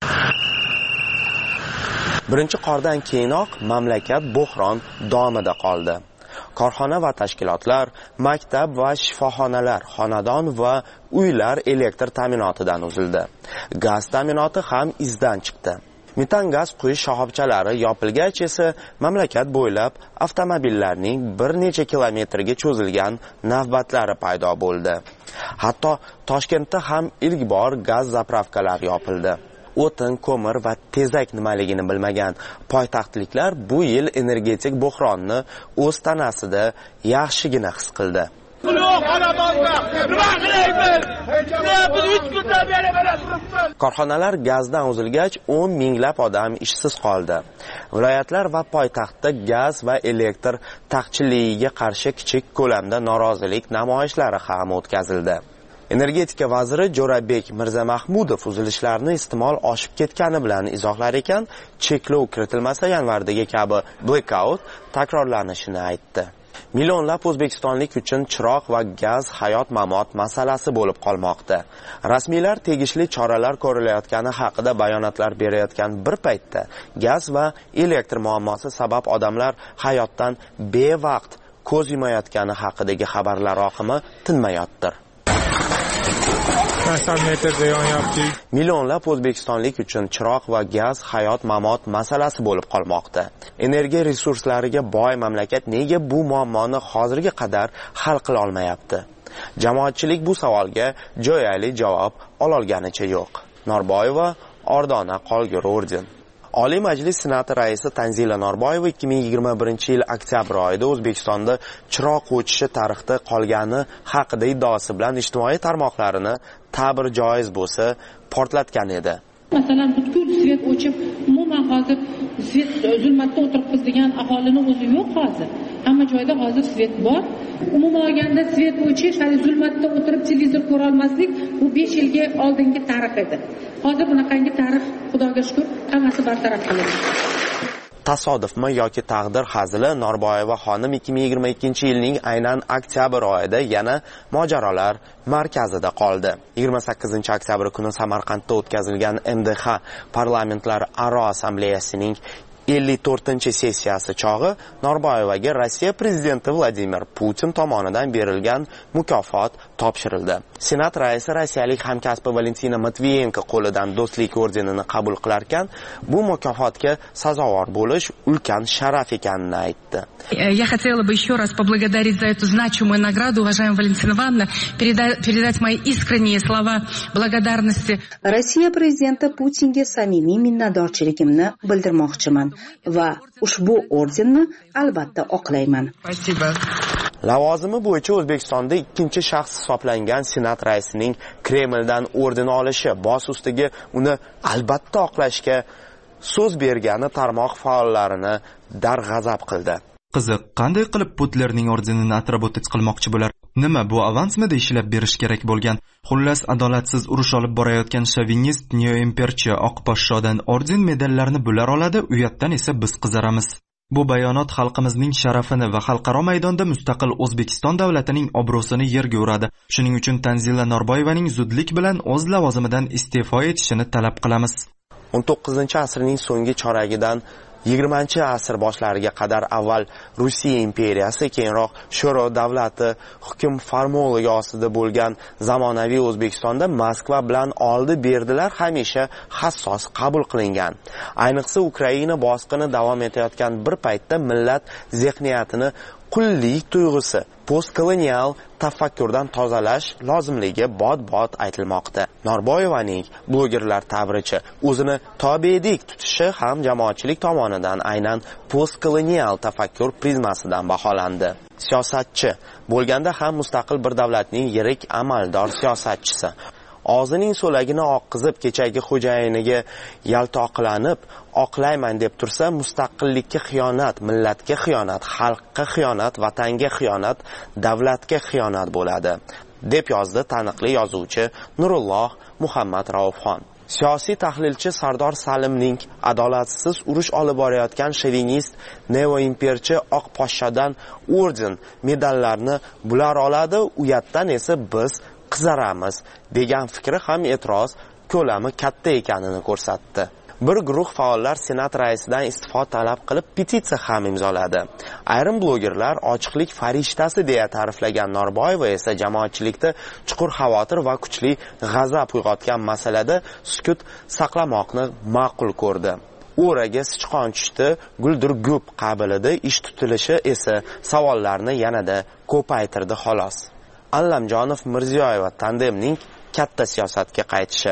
Birinchi qordan keyinoq mamlakat bo'hron domida qoldi. Korxona va tashkilotlar, maktab va shifoxonalar, xonadon va uylar elektr ta'minotidan uzildi. Gaz ta'minoti ham izdan chiqdi. Metan gaz quyish shoxobchalari yopilgach esa mamlakat bo'ylab avtomobillarning bir necha kilometrga cho'zilgan navbatlari paydo bo'ldi. Hatto Toshkentda ham ilk bor gaz zapravkalar yopildi. O'tin, ko'mir va tezak nimaligini bilmagan poytaxtliklar bu yil energetik bo'hronni o'z tanasida yaxshigina his qildi. Korxonalar gazdan uzilgach o'n minglab odam ishsiz qoldi. Viloyatlar va poytaxtda gaz va elektr taqchilligiga qarshi kichik ko'lamda norozilik namoyishlari ham o'tkazildi. Energetika vaziri Jo'rabek Mirzamahmudov uzilishlarni iste'mol oshib ketgani bilan izohlar ekan, cheklov kiritilmasa yanvardagi kabi blackout takrorlanishini aytdi. Millionlab o'zbekistonlik uchun chiroq va gaz hayot-mamot masalasi bo'lib qolmoqda. Rasmiylar tegishli choralar ko'rilayotgani haqida bayonotlar berayotgan bir paytda gaz va elektr muammosi sabab odamlar hayotdan bevaqt ko'z yumayotgani haqidagi xabarlar oqimi tinmayotdir. Millionlab o'zbekistonlik uchun chiroq va gaz hayot-mamot masalasi bo'lib qolmoqda. Energiya resurslariga boy mamlakat nega bu muammoni hozirga qadar hal qila olmayapti? Jamoatchilik bu savolga jo'yali javob ololganicha yo'q. Norboyeva Ordona qolgur orden. Oliy Majlis Senati raisi Tanzila Norboyeva ikki ming yigirma birinchi yil oktyabr oyida O'zbekistonda chiroq o'chishi tarixda qolgani haqida iddaosi bilan ijtimoiy tarmoqlarini ta'bir joiz bo'lsa portlatgan edi. Masalan, butkul svet o'chib, umuman hozir svet zulmatda o'tiribmiz degan aholini o'zi yo'q hozir. Hamma joyda hozir svet bor. Umuman olganda svet o'chish, hali zulmatda o'tirib televizor ko'ra olmaslik bu besh yilga oldingi tarix edi. Hozir bunaqangi tarix, Xudoga shukr, hammasi bartaraf qilindi. Tasodifmi yoki taqdir hazili, Norboyeva xonim ikki ming yigirma ikkinchi yilning aynan oktyabr oyida yana mojarolar markazida qoldi. yigirma sakkizinchi oktyabr kuni Samarqandda o'tkazilgan M D H parlamentlararo assambleyasining ellik to'rtinchi sessiyasi chog'i Norboyevaga Rossiya prezidenti Vladimir Putin tomonidan berilgan mukofot topshirildi. Senat raisi rossiyalik hamkasbi Valentina Matviyenko qo'lidan do'stlik ordenini qabul qilarkan, bu mukofotga sazovor bo'lish ulkan sharaf ekanini aytdi. Я хотела бы еще раз поблагодарить за эту значимую награду, уважаемая Валентина Ивановна, передать, передать мои искренние слова благодарности. Rossiya prezidenti Putinga samimiy minnatdorchiligimni bildirmoqchiman va ushbu ordenni albatta oqlayman. Lavozimi bo'yicha O'zbekistonda ikkinchi shaxs hisoblangan Senat raisining Kremldan orden olishi bosh ustiga uni albatta oqlashga so'z bergani tarmoq faollarini darg'azab qildi. Qiziq, qanday qilib Putlerning ordenini atribut qilmoqchi bo'lar? Nima bu avansmi deyishlab berish kerak bo'lgan? Xullas, adolatsiz urush olib borayotgan shovinist neoimperchi oq poshshodan orden medallarni bular oladi, uyatdan esa biz qizaramiz. Bu bayonot xalqimizning sharafini va xalqaro maydonda mustaqil O'zbekiston davlatining obro'sini yerga uradi. Shuning uchun Tanzila Norboyevaning zudlik bilan o'z lavozimidan iste'fo etishini talab qilamiz. o'n to'qqizinchi asrning so'nggi choragidan yigirmanchi asr boshlariga qadar avval Rossiya imperiyasi, keyinroq Sho'ro davlati hukm farmonligi ostida bo'lgan zamonaviy O'zbekistonda Moskva bilan oldi-berdilar hamisha hassos qabul qilingan. Ayniqsa Ukraina bosqini davom etayotgan bir paytda millat zehniyatini qullik tuyg'usi, postkolonial tafakkurdan tozalash lozimligi bot-bot aytilmoqda. Norboyevaning blogerlar ta'biricha o'zini tobedik tutishi ham jamoatchilik tomonidan aynan postkolonial tafakkur prizmasidan baholandi. Siyosatchi bo'lganda ham mustaqil bir davlatning yirik amaldor siyosatchisi. og'zining so'lagini oqqizib kechagi xo'jayiniga yaltoqlanib oqlayman deb tursa, mustaqillikka xiyonat, millatga xiyonat, xalqqa xiyonat, vatanga xiyonat, davlatga xiyonat bo'ladi, deb yozdi taniqli yozuvchi Nurulloh Muhammad Raufxon. Siyosiy tahlilchi Sardor Salimning adolatsiz urush olib borayotgan shovinist neoimperchi oq poshshadan orden medallarni bular oladi, uyatdan esa biz qizaramiz degan fikri ham e'tiroz ko'lami katta ekanini ko'rsatdi. Bir guruh faollar senat raisidan iste'fo talab qilib petitsiya ham imzoladi. Ayrim blogerlar ochiqlik farishtasi deya ta'riflagan Norboyeva esa jamoatchilikda chuqur xavotir va kuchli g'azab uyg'otgan masalada sukut saqlamoqni ma'qul ko'rdi. O'raga sichqon tushdi, guldir gup qabilida ish tutilishi esa savollarni yanada ko'paytirdi xolos. Allamjonov Mirziyoyeva tandemning katta siyosatga qaytishi.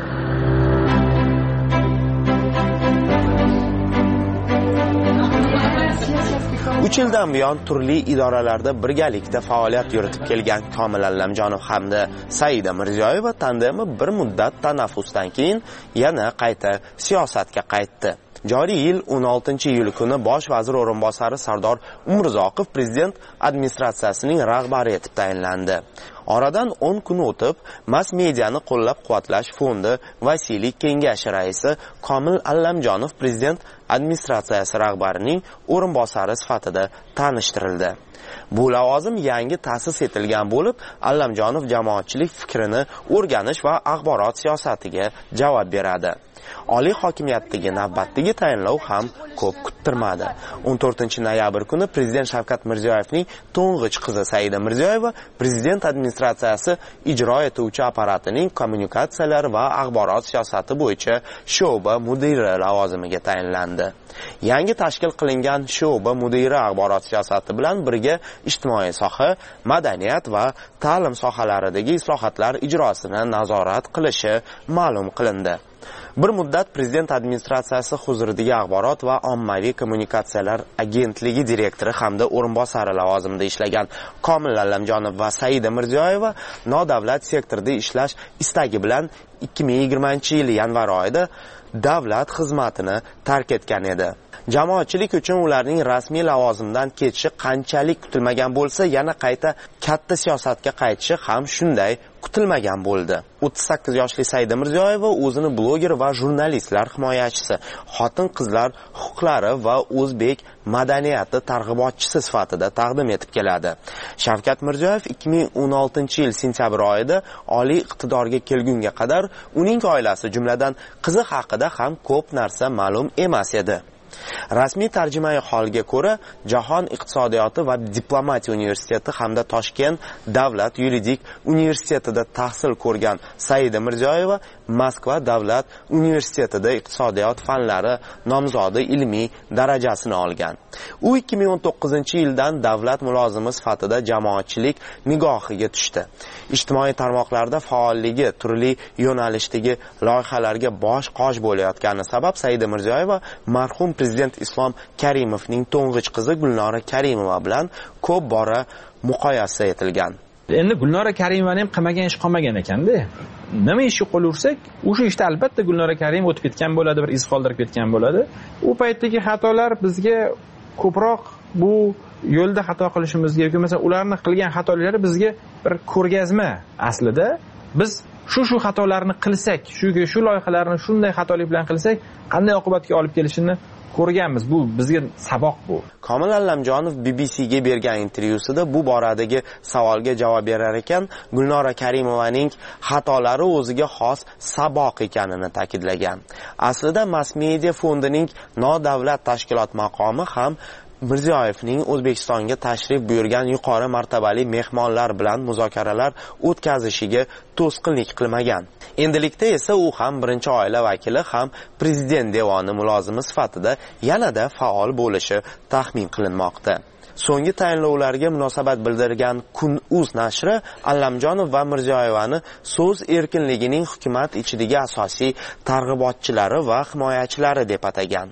uch yildan buyon turli idoralarda birgalikda faoliyat yuritib kelgan Komil Allamjonov hamda Saida Mirziyoyeva tandemi bir muddat tanaffusdan keyin yana qayta siyosatga qaytdi. Joriy yil o'n oltinchi iyul kuni bosh vazir o'rinbosari Sardor Umurzoqov prezident administratsiyasining rahbari etib tayinlandi. Oradan o'n kun o'tib, mass mediani qo'llab-quvvatlash fondi vasiylik kengashi raisi Komil Allamjonov prezident administratsiyasi rahbarining o'rinbosari sifatida tanishtirildi. Bu lavozim yangi ta'sis etilgan bo'lib, Allamjonov jamoatchilik fikrini o'rganish va axborot siyosatiga javob beradi. Oliy hokimiyatdagi navbatdagi tayinlov ham ko'p kuttirmadi. o'n to'rtinchi noyabr kuni prezident Shavkat Mirziyoyevning to'ng'ich qizi Saida Mirziyoyeva prezident administratsiyasi ijro etuvchi apparatining kommunikatsiyalar va axborot siyosati bo'yicha sho'ba mudiri lavozimiga tayinlandi. Yangi tashkil qilingan sho'ba mudiri axborot siyosati bilan birga ijtimoiy soha, madaniyat va ta'lim sohalaridagi islohotlar ijrosini nazorat qilishi ma'lum qilindi. Bir muddat prezident administratsiyasi huzuridagi axborot va ommaviy kommunikatsiyalar agentligi direktori hamda o'rinbosari lavozimida ishlagan Komil Allamjonov va Saida Mirziyoyeva nodavlat sektorda ishlash istagi bilan ikki ming yigirmanchi yil yanvar oyida davlat xizmatini tark etgan edi. Jamoatchilik uchun ularning rasmiy lavozimdan ketishi qanchalik kutilmagan bo'lsa, yana qayta katta siyosatga qaytishi ham shunday kutilmagan bo'ldi. o'ttiz sakkiz yoshli Saida Mirziyoyeva o'zini bloger va jurnalistlar himoyachisi, xotin-qizlar huquqlari va o'zbek madaniyati targ'ibotchisi sifatida taqdim etib keladi. Shavkat Mirziyoyev ikki ming o'n oltinchi yil sentyabr oyida oliy iqtidorga kelgunga qadar uning oilasi, jumladan qizi haqida ham ko'p narsa ma'lum emas edi. Rasmiy tarjimai holga ko'ra, Jahon iqtisodiyoti va diplomatiya universiteti hamda Toshkent davlat yuridik universitetida tahsil ko'rgan Saida Mirziyoyeva Moskva davlat universitetida iqtisodiyot fanlari nomzodi ilmiy darajasini olgan. U ikki ming o'n to'qqizinchi yildan davlat mulozimi sifatida jamoatchilik nigohiga tushdi. Ijtimoiy tarmoqlarda faolligi turli yo'nalishdagi loyihalarga bosh-qosh bo'layotgani sabab Saida Mirziyoyeva marhum prezident Islom Karimovning to'ng'ich qizi Gulnora Karimova bilan ko'p bora muqoyasa etilgan. Endi Gulnora Karimova ham qilmagan ish qolmagan ekanda. Nima ishni qo'lursak, o'sha ishda albatta Gulnora Karimova o'tib ketgan bo'ladi, bir iz qoldirib ketgan bo'ladi. U paytdagi xatolar bizga ko'proq bu yo'lda xato qilishimizga yoki masalan ularning qilgan xatolari bizga bir ko'rgazma aslida. Biz shu shu xatolarni qilsak, shu shu loyihalarni shunday xatolik bilan qilsak, qanday oqibatga olib kelishini ko'rganmiz. Bu bizga saboq bu. Komil Allamjonov B B C ga bergan intervyusida bu boradagi savolga javob berar ekan, Gulnora Karimovaning xatolari o'ziga xos saboq ekanini ta'kidlagan. Aslida mass media fondining nodavlat tashkilot maqomi ham Mirziyoyevning O'zbekistonga tashrif buyurgan yuqori martabali mehmonlar bilan muzokaralar o'tkazishiga to'sqinlik qilmagan. Endilikda esa u ham birinchi oila vakili ham prezident devoni mulozimi sifatida yanada faol bo'lishi taxmin qilinmoqda. So'nggi tayinlovlarga munosabat bildirgan Kun.uz nashri Allamjonov va Mirziyoyevani so'z erkinligining hukumat ichidagi asosiy targ'ibotchilari va himoyachilari deb atagan.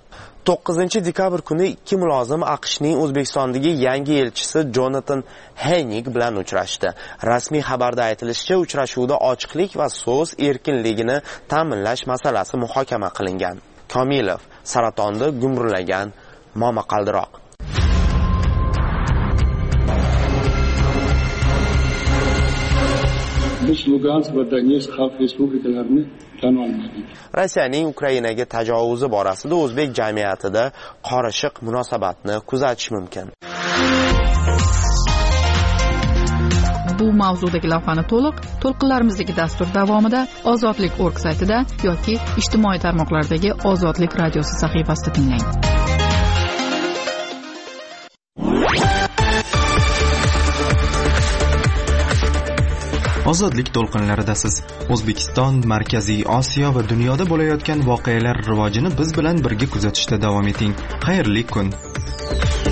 to'qqizinchi dekabr kuni ikki mulozim AQShning O'zbekistondagi yangi elchisi Jonatan Heynig bilan uchrashdi. Rasmiy xabarda aytilishicha, uchrashuvda ochiqlik va so'z erkinligini ta'minlash masalasi muhokama qilingan. Komilov saratonda gumburlagan momaqaldiroq. Biz Lugansk va Donetsk xalq respublikalarini tan olmadik. Rossiyaning Ukrainaga tajovuzi borasida o'zbek jamiyatida qorishiq munosabatni kuzatish mumkin. Bu mavzudagi lavhani to'liq to'lqinlarimizdagi dastur davomida ozodlik org saytida yoki ijtimoiy tarmoqlardagi Ozodlik radiosi sahifasida tinglang. Ozodlik to'lqinlaridasiz. O'zbekiston, Markaziy Osiyo va dunyoda bo'layotgan voqealar rivojini biz bilan birga kuzatishda davom eting. Xayrli kun.